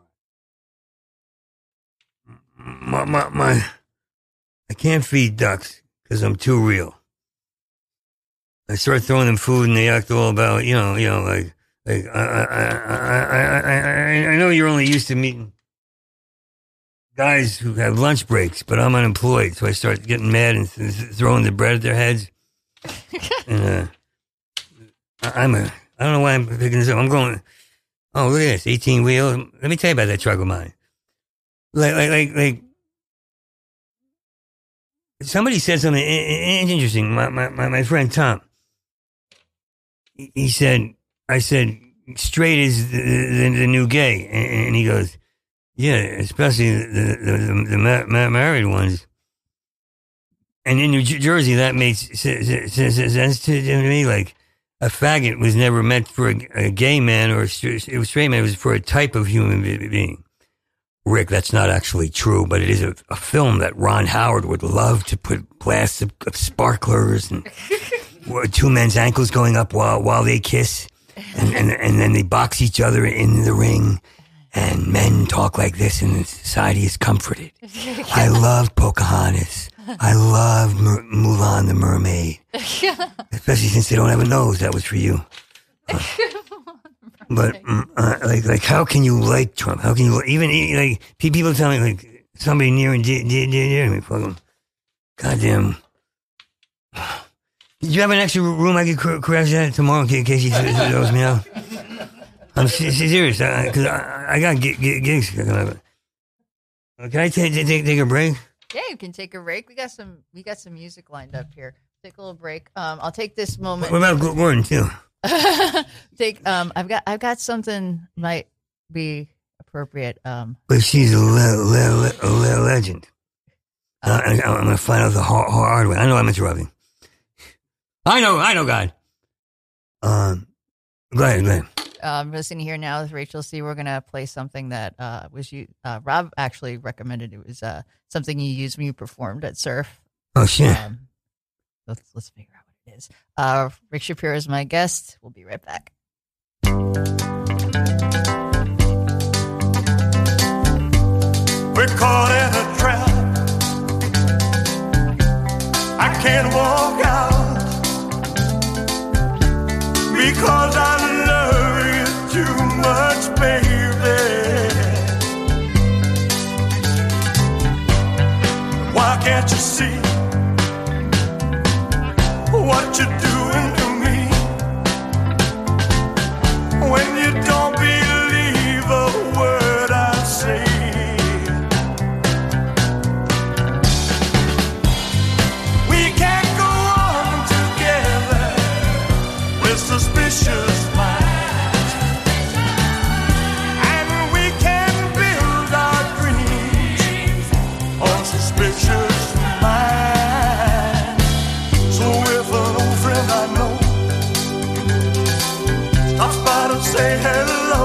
Speaker 3: My, my, my, I can't feed ducks because I'm too real. I start throwing them food and they act all about, you know, you know, like, like I, I, I, I, I, I know you're only used to meeting guys who have lunch breaks, but I'm unemployed, so I start getting mad and th- throwing the bread at their heads. And uh, I- I'm a, I don't know why I'm picking this up. I'm going, oh, look at this, eighteen wheels. Let me tell you about that truck of mine. Like, like, like, like, somebody said something i- i- interesting. My, my, my, my friend Tom, he he said, I said, straight is the, the, the new gay. And, and he goes, yeah, especially the, the, the, the ma- ma- married ones. And in New Jersey, that makes sense to me. Like, a faggot was never meant for a, a gay man or a straight man. It was for a type of human being. Rick, that's not actually true, but it is a, a film that Ron Howard would love to put blasts of, of sparklers and two men's ankles going up while while they kiss, and, and and then they box each other in the ring, and men talk like this, and society is comforted. I loved Pocahontas. I loved Mer- Mulan the Mermaid, especially since they don't have a nose. That was for you. Uh, But uh, like, like, how can you like Trump? How can you even like people tell me like somebody near and dear, dear, dear to me? Fucking goddamn. Did you have an extra room I could cr- crash at tomorrow in case he throws me out? I'm s- serious because I, I got g- g- gigs coming up. Can I take take take a break?
Speaker 1: Yeah, you can take a break. We got some we got some music lined up here. Take a little break. Um, I'll take this moment.
Speaker 3: What about Gordon too?
Speaker 1: Take um I've got I've got something might be appropriate. Um
Speaker 3: But she's a, le- le- le- a le- legend. Uh, I, I'm gonna find out the hard, hard way. I know I'm interrupting. I know, I know, God. Um, go ahead, go ahead.
Speaker 1: I'm listening here now with Rachel C. We're gonna play something that uh was you uh Rob actually recommended. It was uh something you used when you performed at Surf.
Speaker 3: Oh shit.
Speaker 1: Um, let's let's figure out what it is. Uh, Rick Shapiro is my guest. We'll be right back.
Speaker 5: We're caught in a trap. I can't walk out because I love you too much, baby. Why can't you see what you're doing to me when you don't believe a word I say? We can't go on together with suspicious minds, and we can build our dreams on suspicious minds. So if an old friend I know stops by to say hello,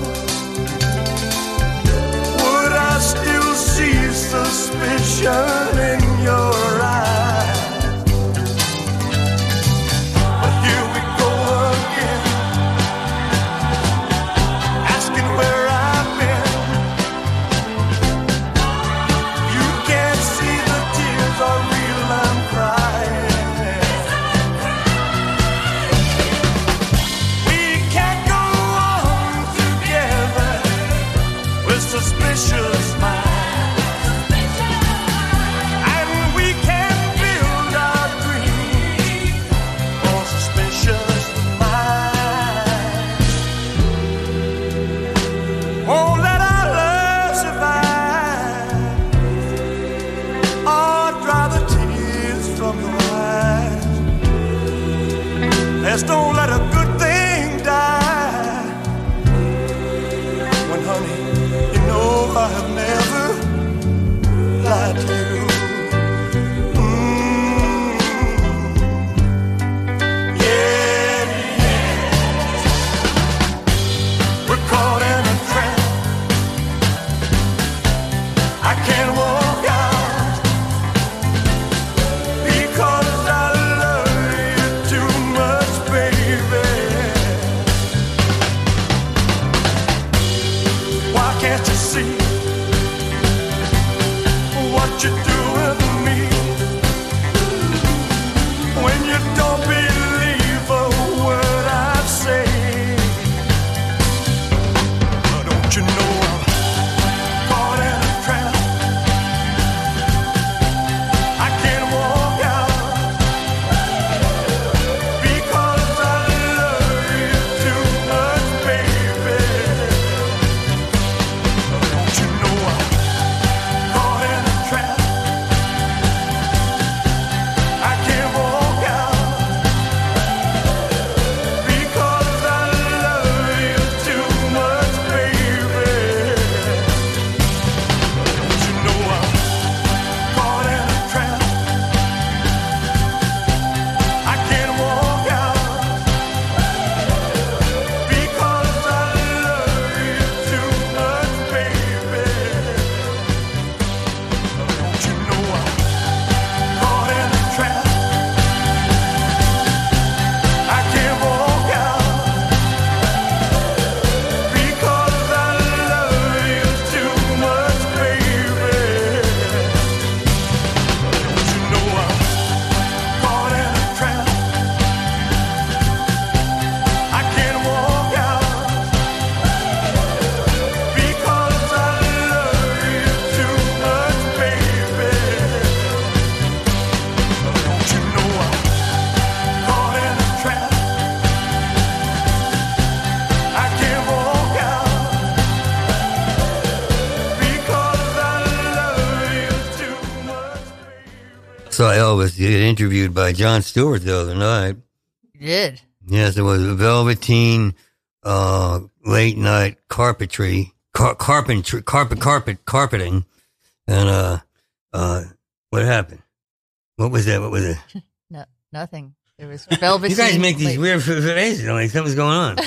Speaker 5: would I still see suspicion in your eyes? But here we go again, asking where I've been. You can't see the tears are real, I'm crying. We can't go on together with suspicious minds, and we can't build our dreams on suspicious minds. Won't let our love survive or dry the tears from your eyes. Let's don't let a good thing die. When, honey, you know I have never lied to you. Mm. Yeah, yeah. We're caught in a trap. I can't walk out because I love you too much, baby. Why can't you see what you're doing to me when you don't believe a word I say? Oh, don't you know I'm caught in a trap? I can't walk out because I love
Speaker 6: saw Elvis get interviewed by Jon Stewart the other night.
Speaker 1: You did.
Speaker 6: Yes, it was Velveteen uh, late night carpentry, car- carpentry, carpet, carpet, carpeting, and uh, uh, what happened? What was that? What was it?
Speaker 1: No, nothing. It was Velveteen.
Speaker 6: You guys make these
Speaker 1: late-
Speaker 6: weird faces, like something's going on.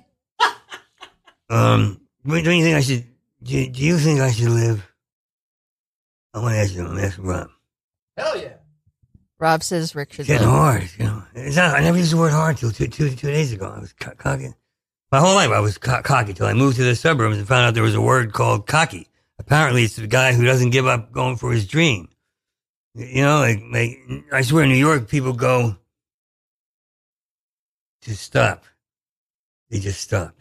Speaker 6: um, do you think I should? Do, do you think I should live? I want to ask you. I'm asking Rob.
Speaker 2: Hell yeah.
Speaker 1: Rob says Rick should
Speaker 6: It's getting
Speaker 1: live.
Speaker 6: hard, you know. It's not, I never used the word hard till two, two, two days ago. I was co- cocky. My whole life I was co- cocky till I moved to the suburbs and found out there was a word called cocky. Apparently it's the guy who doesn't give up going for his dream. You know, like, like I swear in New York people go to stop. They just stop.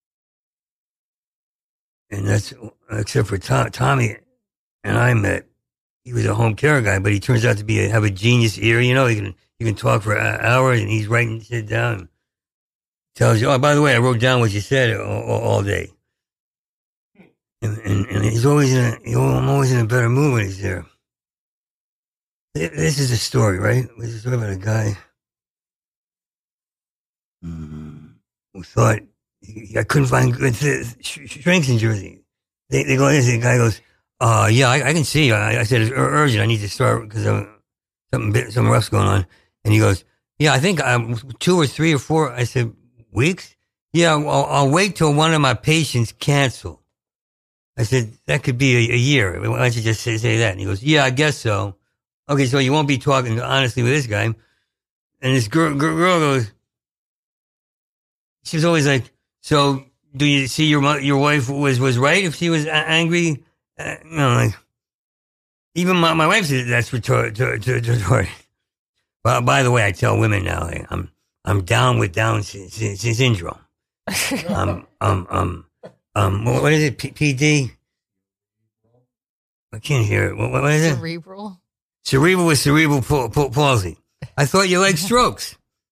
Speaker 6: And that's, except for Tom, Tommy and I met. He was a home care guy, but he turns out to be a, have a genius ear. You know, he can you can talk for hours, and he's writing shit down. Tells you, oh, by the way, I wrote down what you said all, all, all day. And, and, and he's always in a, I'm always in a better mood when he's there. This is a story, right? This is a story about a guy who thought he, I couldn't find good shrinks in Jersey. They, they go, the guy goes, Uh, yeah, I, I can see. I, I said it's ur- urgent. I need to start because something bit, something rough's going on. And he goes, yeah, I think I'm two or three or four. I said, weeks? Yeah, I'll, I'll wait till one of my patients cancel. I said, that could be a, a year. Why don't you just say, say that? And he goes, yeah, I guess so. Okay, so you won't be talking honestly with this guy. And this girl, girl, girl goes, she was always like, so do you see your mo- your wife was, was right if she was a- angry? Uh, you know, like, even my, my wife said that's retarded. Well, by the way, I tell women now, like, I'm I'm down with Down sy- sy- sy- syndrome. um, um, um, um, what, what is it? P- PD? I can't hear it. What, what is it?
Speaker 1: Cerebral.
Speaker 6: Cerebral with cerebral pa- pa- palsy. I thought you liked strokes.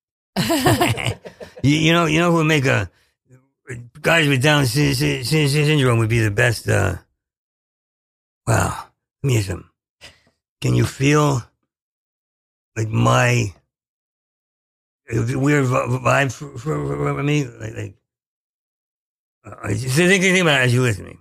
Speaker 6: you, you know, you know who would make a guys with Down sy- sy- sy- syndrome would be the best. Uh, Wow. Give me some. Can you feel like my weird vibe for, for, for me? Like, like uh, just think, think about it as you listen to me.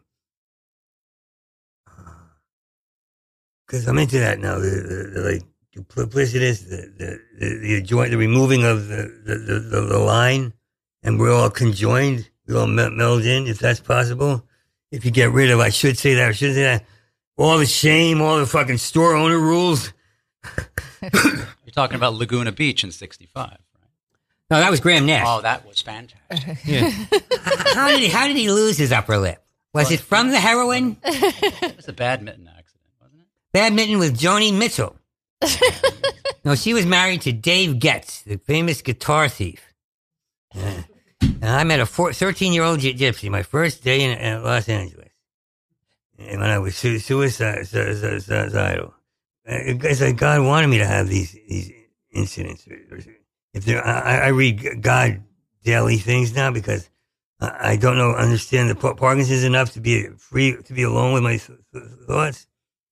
Speaker 6: Because I'm into that now. The, the, the like duplicitous, the the the, the, joint, the removing of the the, the the the line, and we're all conjoined. We all meld, meld in, if that's possible. If you get rid of, I should say that, I should say that. All the shame, all the fucking store owner rules.
Speaker 4: You're talking about Laguna Beach in sixty-five, right?
Speaker 6: No, that was Graham Nash.
Speaker 4: Oh, that was fantastic.
Speaker 6: Yeah. how did he, how did he lose his upper lip? Was it from the heroin?
Speaker 4: It was a badminton accident, wasn't it?
Speaker 6: Badminton with Joni Mitchell. No, she was married to Dave Getz, the famous guitar thief. Uh, and I met a thirteen-year-old gy- gypsy my first day in, in Los Angeles. And when I was su- suicide, su- su- suicidal, it's like God wanted me to have these these incidents. If there, I, I read God daily things now because I, I don't know understand the Parkinson's enough to be free to be alone with my th- th- thoughts.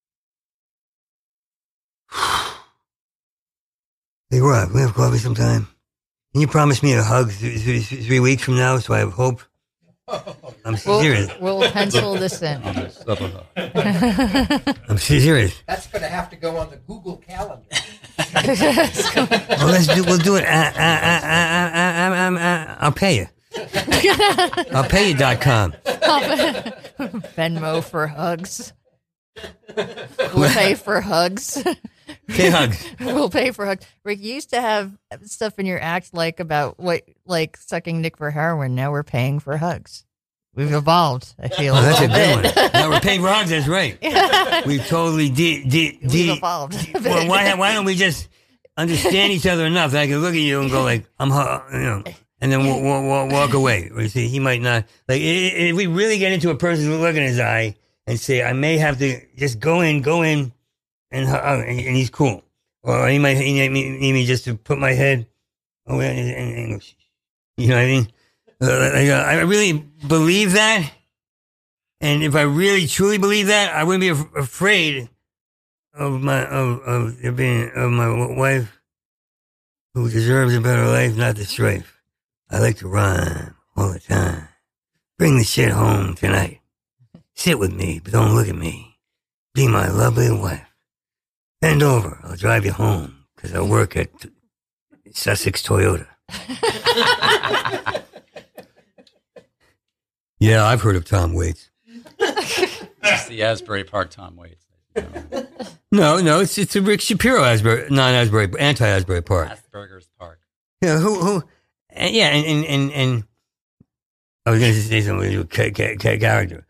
Speaker 6: Hey Rob, can we have coffee sometime? Can you promise me a hug th- th- th- three weeks from now so I have hope? I'm serious.
Speaker 1: We'll, we'll pencil this in.
Speaker 6: I'm serious.
Speaker 2: That's going to have to go on the Google Calendar.
Speaker 6: Oh, let's do. We'll do it. Uh, uh, uh, uh, uh, uh, uh, I'll pay you. I'll pay you dot com.
Speaker 1: Venmo for hugs. We'll pay for hugs.
Speaker 6: Pay hugs.
Speaker 1: We'll pay for hugs. Rick, you used to have stuff in your act like about what, like sucking dick for heroin. Now we're paying for hugs. We've evolved, I feel.
Speaker 6: Oh, that's a
Speaker 1: little
Speaker 6: good
Speaker 1: bit.
Speaker 6: one. Now we're paying for hugs. That's right. We've totally de de
Speaker 1: We've
Speaker 6: de.
Speaker 1: evolved.
Speaker 6: Well, why why don't we just understand each other enough that I can look at you and go like I'm, hu- you know, and then walk, walk, walk away. Or you see, he might not like if we really get into a person's look in his eye and say I may have to just go in, go in. And, uh, and and he's cool. Or he might need me, need me just to put my head away and, and, and you know what I mean? Uh, like, uh, I really believe that. And if I really truly believe that, I wouldn't be af- afraid of my of of there being of my w- wife who deserves a better life, not the strife. I like to rhyme all the time. Bring the shit home tonight. Sit with me, but don't look at me. Be my lovely wife. Bend over, I'll drive you home, because I work at Sussex Toyota. Yeah, I've heard of Tom Waits.
Speaker 2: It's the Asbury Park Tom Waits.
Speaker 6: No, no, it's it's a Rick Shapiro Asbury, non-Asbury, anti-Asbury Park.
Speaker 2: Asperger's Park.
Speaker 6: Yeah, who, who, and yeah, and, and, and, and I was going to say something with ca- ca- ca- character.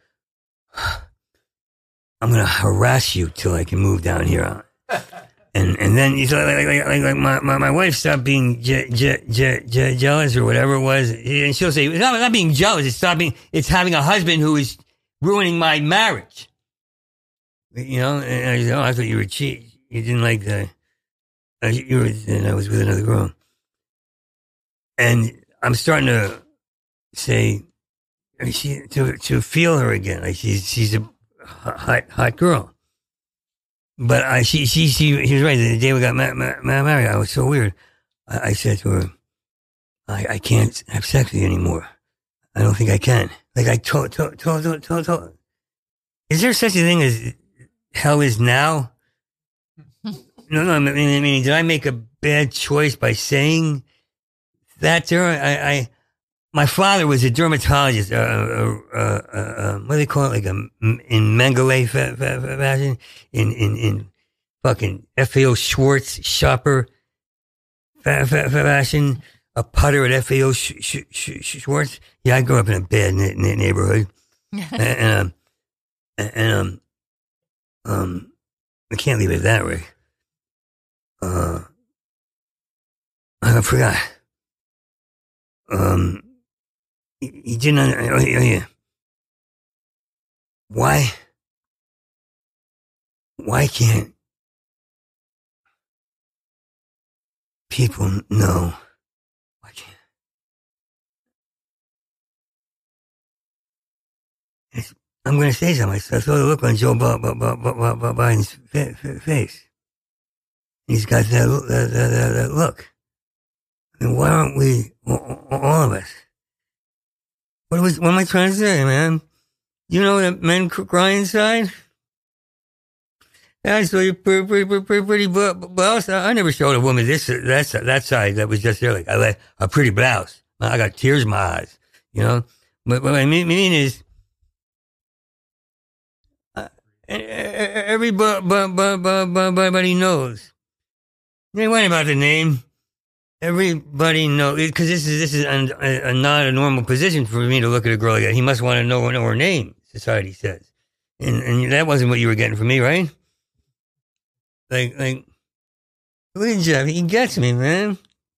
Speaker 6: I'm going to harass you till I can move down here. And and then he's like, like, like, like, like my, my, my wife stopped being je- je- je- je- jealous or whatever it was. And she'll say, it's not, not being jealous, it's stopping, it's having a husband who is ruining my marriage. You know, and I said, oh, I thought you were cheat. You didn't like the, uh, you were, and I was with another girl. And I'm starting to say, she, to to feel her again. Like she's she's a hot hot girl. But I she she she, she was right. The day we got ma- ma- ma- married, I was so weird. I, I said to her, I, I can't have sex with you anymore. I don't think I can. Like I told told told told told. told. Is there such a thing as hell is now? No, no. I mean, I mean, did I make a bad choice by saying that to her? I, I my father was a dermatologist. Uh, uh, uh, uh, uh, what do they call it? Like a in Mengele fa- fa- fa- fashion, in in in fucking F A O Schwartz shopper fa- fa- fashion. A putter at F A O Sh- Sh- Sh- Schwartz. Yeah, I grew up in a bad na- na- neighborhood, and, and um, and um, um, I can't leave it that way. Uh, I forgot. Um, he, he didn't. Oh, yeah, oh, yeah. Why? Why can't people know? Why can't? It's, I'm going to say something. I saw the look on Joe Biden's face. He's got that, that, that, that look. I mean, why aren't we, all of us? What was, what am I trying to say, man? You know that men cry inside? I saw you pretty, pretty, pretty, pretty, pretty blouse. I never showed a woman this, that, that side that was just there. Like, I like a pretty blouse. I got tears in my eyes, you know? But what I mean, mean is, uh, everybody knows. You ain't worrying about the name. Everybody knows, because this is this is a, a, a not a normal position for me to look at a girl like that. He must want to know, know her name, society says. And and that wasn't what you were getting from me, right? Like, like, look at Jeff. He gets me, man.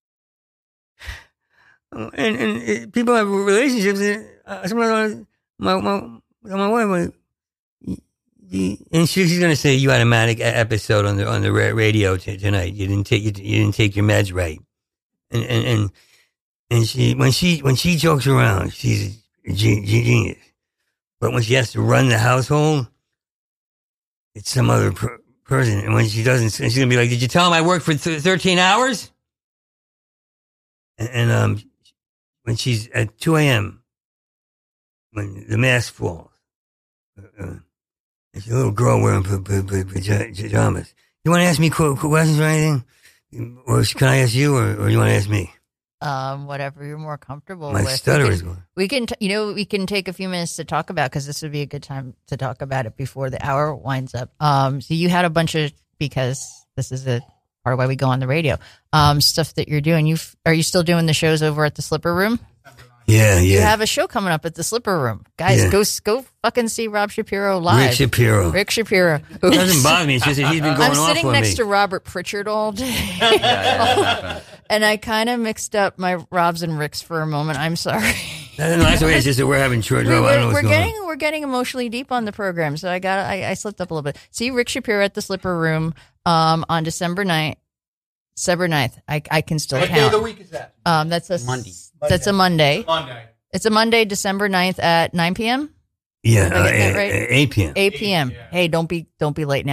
Speaker 6: And, and people have relationships. And uh, sometimes my, my, my wife, like, and she's going to say you had a manic episode on the on the radio t- tonight. You didn't take you, you didn't take your meds right, and and and and she when she when she jokes around, she's a genius. But when she has to run the household, it's some other per- person. And when she doesn't, she's going to be like, "Did you tell him I worked for th- thirteen hours?" And, and um, when she's at two a.m., when the mask falls. Uh, It's a little girl wearing p- p- p- pajamas. You want to ask me qu- questions or anything? Or can I ask you, or, or you want to ask me?
Speaker 1: Um, whatever you're more comfortable
Speaker 6: My
Speaker 1: with.
Speaker 6: stutter
Speaker 1: we
Speaker 6: is
Speaker 1: can,
Speaker 6: going.
Speaker 1: we can, t- you know, we can take a few minutes to talk about, because this would be a good time to talk about it before the hour winds up. Um, so you had a bunch of, because this is a part of why we go on the radio, um, stuff that you're doing. You are you still doing the shows over at the Slipper Room?
Speaker 6: Yeah, yeah.
Speaker 1: You have a show coming up at the Slipper Room. Guys,
Speaker 6: Yeah.
Speaker 1: go go fucking see Rob Shapiro live.
Speaker 6: Rick Shapiro.
Speaker 1: Rick Shapiro.
Speaker 6: It doesn't bother me. It's just that he's been going
Speaker 1: I'm
Speaker 6: off
Speaker 1: sitting
Speaker 6: on
Speaker 1: next
Speaker 6: me.
Speaker 1: to Robert Pritchard all day.
Speaker 2: Yeah, yeah, that happened.
Speaker 1: And I kind of mixed up my Robs and Ricks for a moment. I'm sorry.
Speaker 6: No, no, that's okay. It's just that we're having short.
Speaker 1: We're,
Speaker 6: I don't know
Speaker 1: we're,
Speaker 6: what's
Speaker 1: we're
Speaker 6: going
Speaker 1: getting we're getting emotionally deep on the program, so I got I, I slipped up a little bit. See Rick Shapiro at the Slipper Room um, on December ninth. December ninth. I I can still
Speaker 7: What
Speaker 1: count.
Speaker 7: day of the week is that?
Speaker 1: Um, that's a
Speaker 2: Monday.
Speaker 1: That's a Monday.
Speaker 7: Monday.
Speaker 1: It's a Monday, December ninth at nine p.m.
Speaker 6: on. Yeah,
Speaker 1: Did I get
Speaker 6: uh,
Speaker 1: that right?
Speaker 6: uh, eight p.m.
Speaker 1: eight p.m.
Speaker 7: Yeah.
Speaker 1: Hey, don't be don't be late now.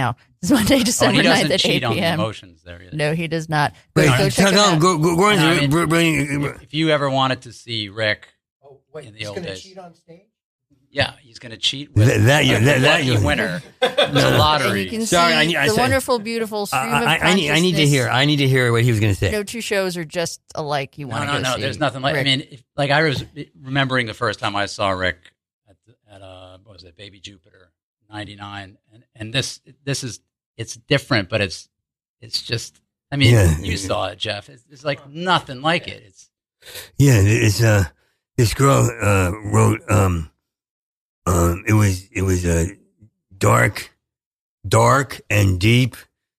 Speaker 1: It's Monday,
Speaker 4: Oh, and
Speaker 1: December
Speaker 4: he doesn't
Speaker 1: ninth at eight
Speaker 4: cheat on the
Speaker 1: p.m.
Speaker 4: emotions there either.
Speaker 1: No, he does not.
Speaker 6: Wait,
Speaker 1: Go, go check him
Speaker 6: tell him,
Speaker 1: out.
Speaker 6: go, go, Gordon's
Speaker 4: No, I
Speaker 6: a
Speaker 4: mean,
Speaker 6: br- brilliant.
Speaker 4: If, if you ever wanted to see Rick
Speaker 7: Oh, wait,
Speaker 4: in the
Speaker 7: he's
Speaker 4: old
Speaker 7: gonna
Speaker 4: days,
Speaker 7: cheat on stage?
Speaker 4: yeah, he's going to cheat with
Speaker 6: That- that you-
Speaker 4: a
Speaker 6: that- that
Speaker 4: lucky
Speaker 6: you-
Speaker 4: winner. It's a
Speaker 1: And you
Speaker 4: lottery.
Speaker 1: can
Speaker 6: Sorry,
Speaker 1: see
Speaker 6: I need- I
Speaker 1: the
Speaker 6: said-
Speaker 1: wonderful, beautiful stream of
Speaker 6: I, I, I, need, I need to
Speaker 1: consciousness.
Speaker 6: hear. I need to hear what he was going to say.
Speaker 1: No two shows are just alike. You
Speaker 4: No,
Speaker 1: want to
Speaker 4: no,
Speaker 1: go
Speaker 4: no.
Speaker 1: see
Speaker 4: There's nothing like. I
Speaker 1: Rick.
Speaker 4: mean, if, like I was remembering the first time I saw Rick at, the, at uh, what was it, Baby Jupiter, ninety-nine, and and this this is it's different, but it's it's just. I mean,
Speaker 6: Yeah.
Speaker 4: you saw it, Jeff. It's, it's like nothing like it. It's
Speaker 6: Yeah, it's uh, this girl uh wrote um, um, it was it was uh, dark, dark and deep,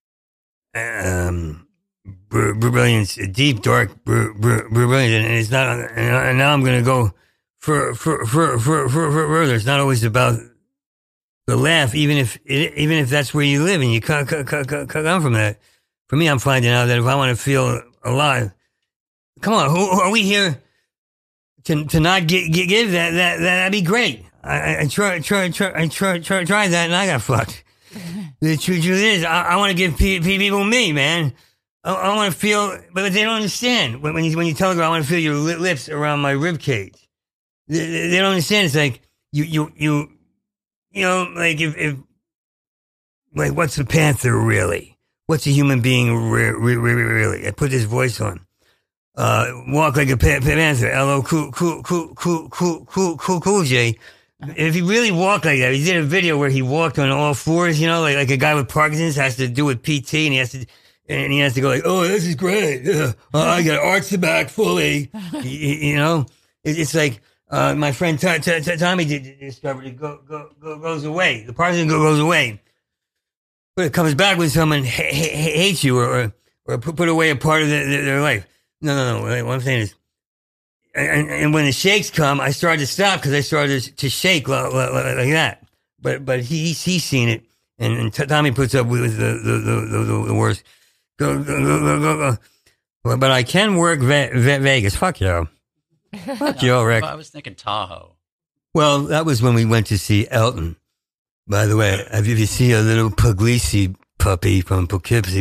Speaker 6: um, br- brilliance, deep, dark, br- br- brilliance, and it's not. And now I'm gonna go for for for for for further. It's not always about the laugh, even if even if that's where you live and you come come come from that. For me, I'm finding out that if I want to feel alive, come on, who, who are we here to to not gi- gi- give that that that'd be great. I, I, I try try try I try try tried that and I got fucked. The truth, truth is, I, I want to give pe- pe- people me, man. I, I want to feel, but they don't understand when, when you when you tell a girl I want to feel your li- lips around my rib cage. They, they they don't understand. It's like you you you you know, like if if like what's a panther really? What's a human being re- re- re- really? I put this voice on. Uh, walk like a pa- panther. L O cool, cool, cool, cool, cool, cool, cool, cool J. If he really walked like that, he did a video where he walked on all fours, you know, like, like a guy with Parkinson's has to do with P T and he has to, and he has to go like, oh, this is great. Yeah. Uh, I got to arch the back fully. you, you know, it, it's like, uh, my friend T- T- T- Tommy did, discovered it go, go, go, goes away. The Parkinson go, goes away. But it comes back when someone ha- ha- hates you or or put, put away a part of their, their, their life. No, no, no. What I'm saying is, and, and when the shakes come, I started to stop because I started to shake like, like, like that. But but he he's seen it, and, and Tommy puts up with the the the, the, the worst. Go, go, go, go, go, go. But, but I can work ve- ve- Vegas. Fuck you. Fuck you, Rick.
Speaker 4: I was thinking Tahoe.
Speaker 6: Well, that was when we went to see Elton. By the way, have you, if you see a little Puglisi puppy from Poughkeepsie,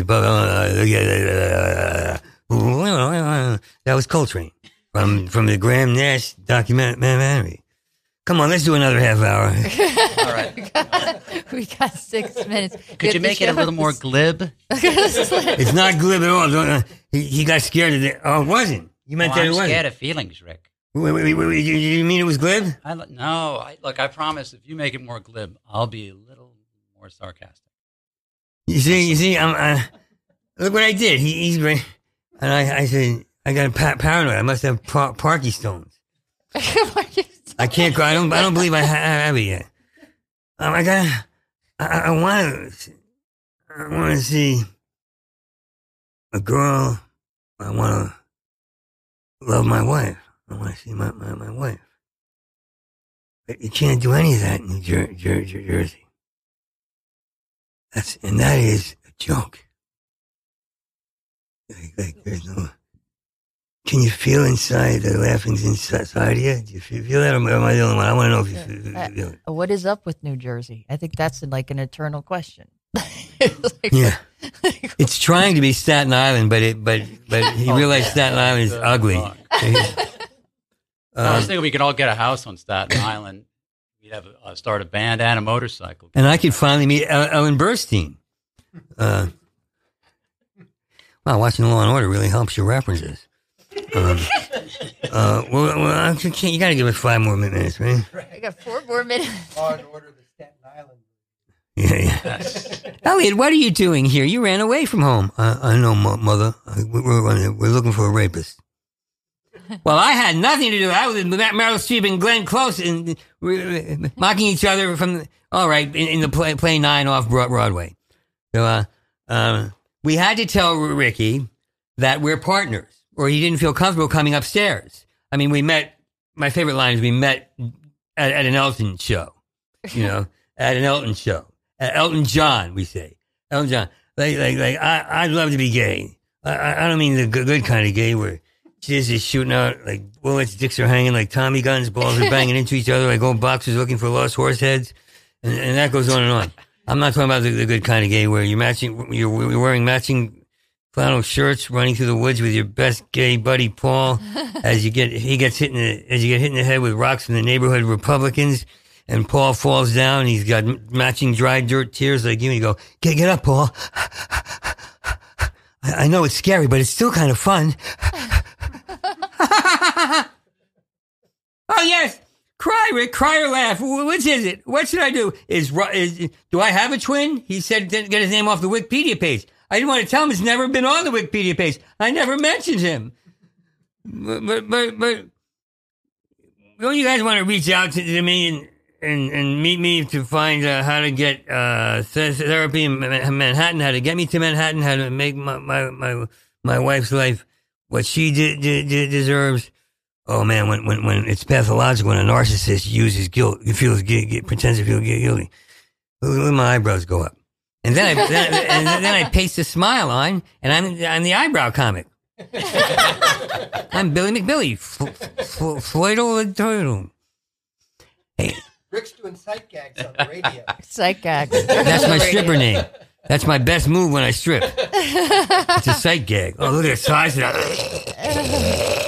Speaker 6: that was Coltrane from from the Graham Nash documentary. Come on, let's do another half hour.
Speaker 4: All right.
Speaker 1: we, got, we got six minutes.
Speaker 4: Could you make it a little more glib?
Speaker 6: It's not glib at all. Don't, uh, he, he got scared of it. Oh, it wasn't. You meant
Speaker 4: Oh,
Speaker 6: that
Speaker 4: I'm
Speaker 6: it wasn't.
Speaker 4: scared of feelings, Rick.
Speaker 6: Wait, wait, wait, wait, you, you mean it was glib?
Speaker 4: I, no, I, look, I promise if you make it more glib, I'll be a little more sarcastic.
Speaker 6: You see, you see, I'm, I, look what I did. He, he's great. And I, I said, I got pa- paranoid. I must have par- Parky Stones. I can't go. I don't, I don't believe I ha- have it yet. Um, I got, I, I want to, I want to see a girl. I want to love my wife. I want to see my, my, my wife. But you can't do any of that in New Jer- Jer- Jer- Jersey. That's, and that is a joke. Like, like there's no, can you feel inside the laughing's inside you? Do you feel, feel that or am I the only one? I want to know if you feel,
Speaker 1: Uh,
Speaker 6: feel it.
Speaker 1: what is up with New Jersey? I think that's like an eternal question. Like,
Speaker 6: Yeah. It's trying to be Staten Island, but it, but, but he
Speaker 4: Oh,
Speaker 6: realized
Speaker 4: yeah.
Speaker 6: Staten Island is
Speaker 4: Uh,
Speaker 6: ugly.
Speaker 4: wrong. I was
Speaker 6: Um,
Speaker 4: thinking we could all get a house on Staten Island. We'd have a, uh, start a band and a motorcycle.
Speaker 6: and I could finally meet El- Ellen Burstyn. Uh, wow, watching Law and Order really helps your references. Um, uh, well, well I can't, you got to give it five more minutes, right?
Speaker 1: I got four more minutes.
Speaker 7: Law and Order, the Staten Island.
Speaker 6: Yeah, yeah. Elliot, what are you doing here? You ran away from home. Uh, I know, mo- mother. Uh, We're, we're, we're looking for a rapist. Well, I had nothing to do. I was with Meryl Streep and Glenn Close and uh, mocking each other from. The, all right, in, in the play, play nine off Broad- Broadway. So, uh, uh, we had to tell Ricky that we're partners, or he didn't feel comfortable coming upstairs. I mean, we met. My favorite line is we met at, at an Elton show. You know, at an Elton show. At Elton John, we say. Elton John. Like, like, like. I, I'd love to be gay. I, I I don't mean the good, good kind of gay where jizz is shooting out like bullets, dicks are hanging like Tommy guns, balls are banging into each other like old boxers looking for lost horse heads, and, and that goes on and on. I'm not talking about the, the good kind of gay where you're matching, you're, you're wearing matching flannel shirts, running through the woods with your best gay buddy Paul. As you get, he gets hit in the, as you get hit in the head with rocks from the neighborhood Republicans, and Paul falls down. He's got matching dry dirt tears like you. And you go, get get up, Paul. I, I know it's scary, but it's still kind of fun. Oh yes. Cry, Rick. Cry or laugh. Wh- Which is it? What should I do? Is, Ro- is do I have a twin? He said didn't get his name off the Wikipedia page. I didn't want to tell him he's never been on the Wikipedia page. I never mentioned him. But but but, but don't you guys want to reach out to, to me and, and and meet me to find uh, how to get uh, th- therapy in Manhattan? How to get me to Manhattan? How to make my my my, my wife's life what she de- de- de- deserves? Oh man, when, when, when it's pathological, when a narcissist uses guilt, he feels gu- gu- pretends to feel gu- guilty. Look at my eyebrows go up. And then I, then, and then I paste a smile on, and I'm, I'm the eyebrow comic. I'm Billy McBilly. Floydle Turtle. Hey,
Speaker 7: Rick's doing sight gags on the radio.
Speaker 1: Psych gag.
Speaker 6: that's my stripper name. That's my best move when I strip. It's a sight gag. Oh, look at the size of that.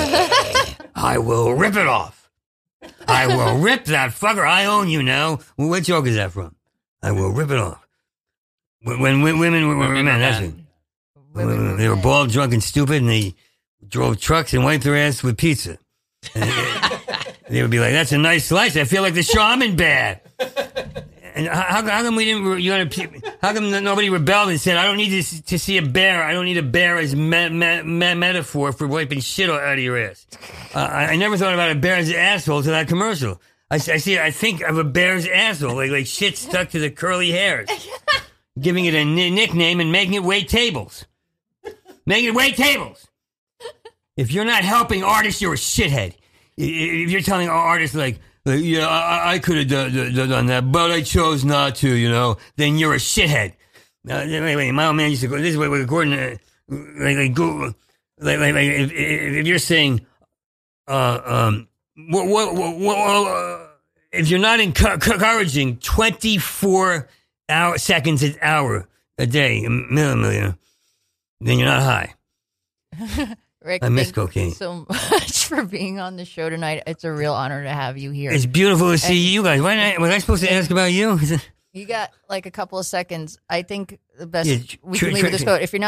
Speaker 6: I will rip it off. I will rip that fucker. I own you now. Well, what joke is that from? I will rip it off. When, when w- women were
Speaker 4: Women
Speaker 6: men,
Speaker 4: were
Speaker 6: that's
Speaker 4: men.
Speaker 6: it. When they were bald, drunk, and stupid, and they drove trucks and wiped their ass with pizza. And they, they would be like, "That's a nice slice. I feel like the shaman bear." And how, how come we didn't? You know, how come nobody rebelled and said, "I don't need to, to see a bear. I don't need a bear as me, me, me, metaphor for wiping shit out of your ass." Uh, I, I never thought about a bear's asshole to that commercial. I, I see. I think of a bear's asshole like like shit stuck to the curly hairs, giving it a n- nickname and making it wait tables, making it wait tables. If you're not helping artists, you're a shithead. If you're telling artists like. Like, yeah, I, I could have done, done, done that, but I chose not to, you know, then you're a shithead. Uh, wait, wait, my old man used to go, this is what, according to, like, like, go, like, like, like if, if you're saying, uh, um, what, what, what, what uh, if you're not encouraging twenty-four hour, seconds an hour a day, a million, then you're not high.
Speaker 1: Rick,
Speaker 6: I miss
Speaker 1: thank you
Speaker 6: cocaine.
Speaker 1: so much for being on the show tonight. It's a real honor to have you here.
Speaker 6: It's beautiful to see you guys. Why not, was I supposed to ask about you?
Speaker 1: You got like a couple of seconds. I think the best
Speaker 6: Yeah,
Speaker 1: we
Speaker 6: tr-
Speaker 1: can leave
Speaker 6: tr-
Speaker 1: with this quote. If you're not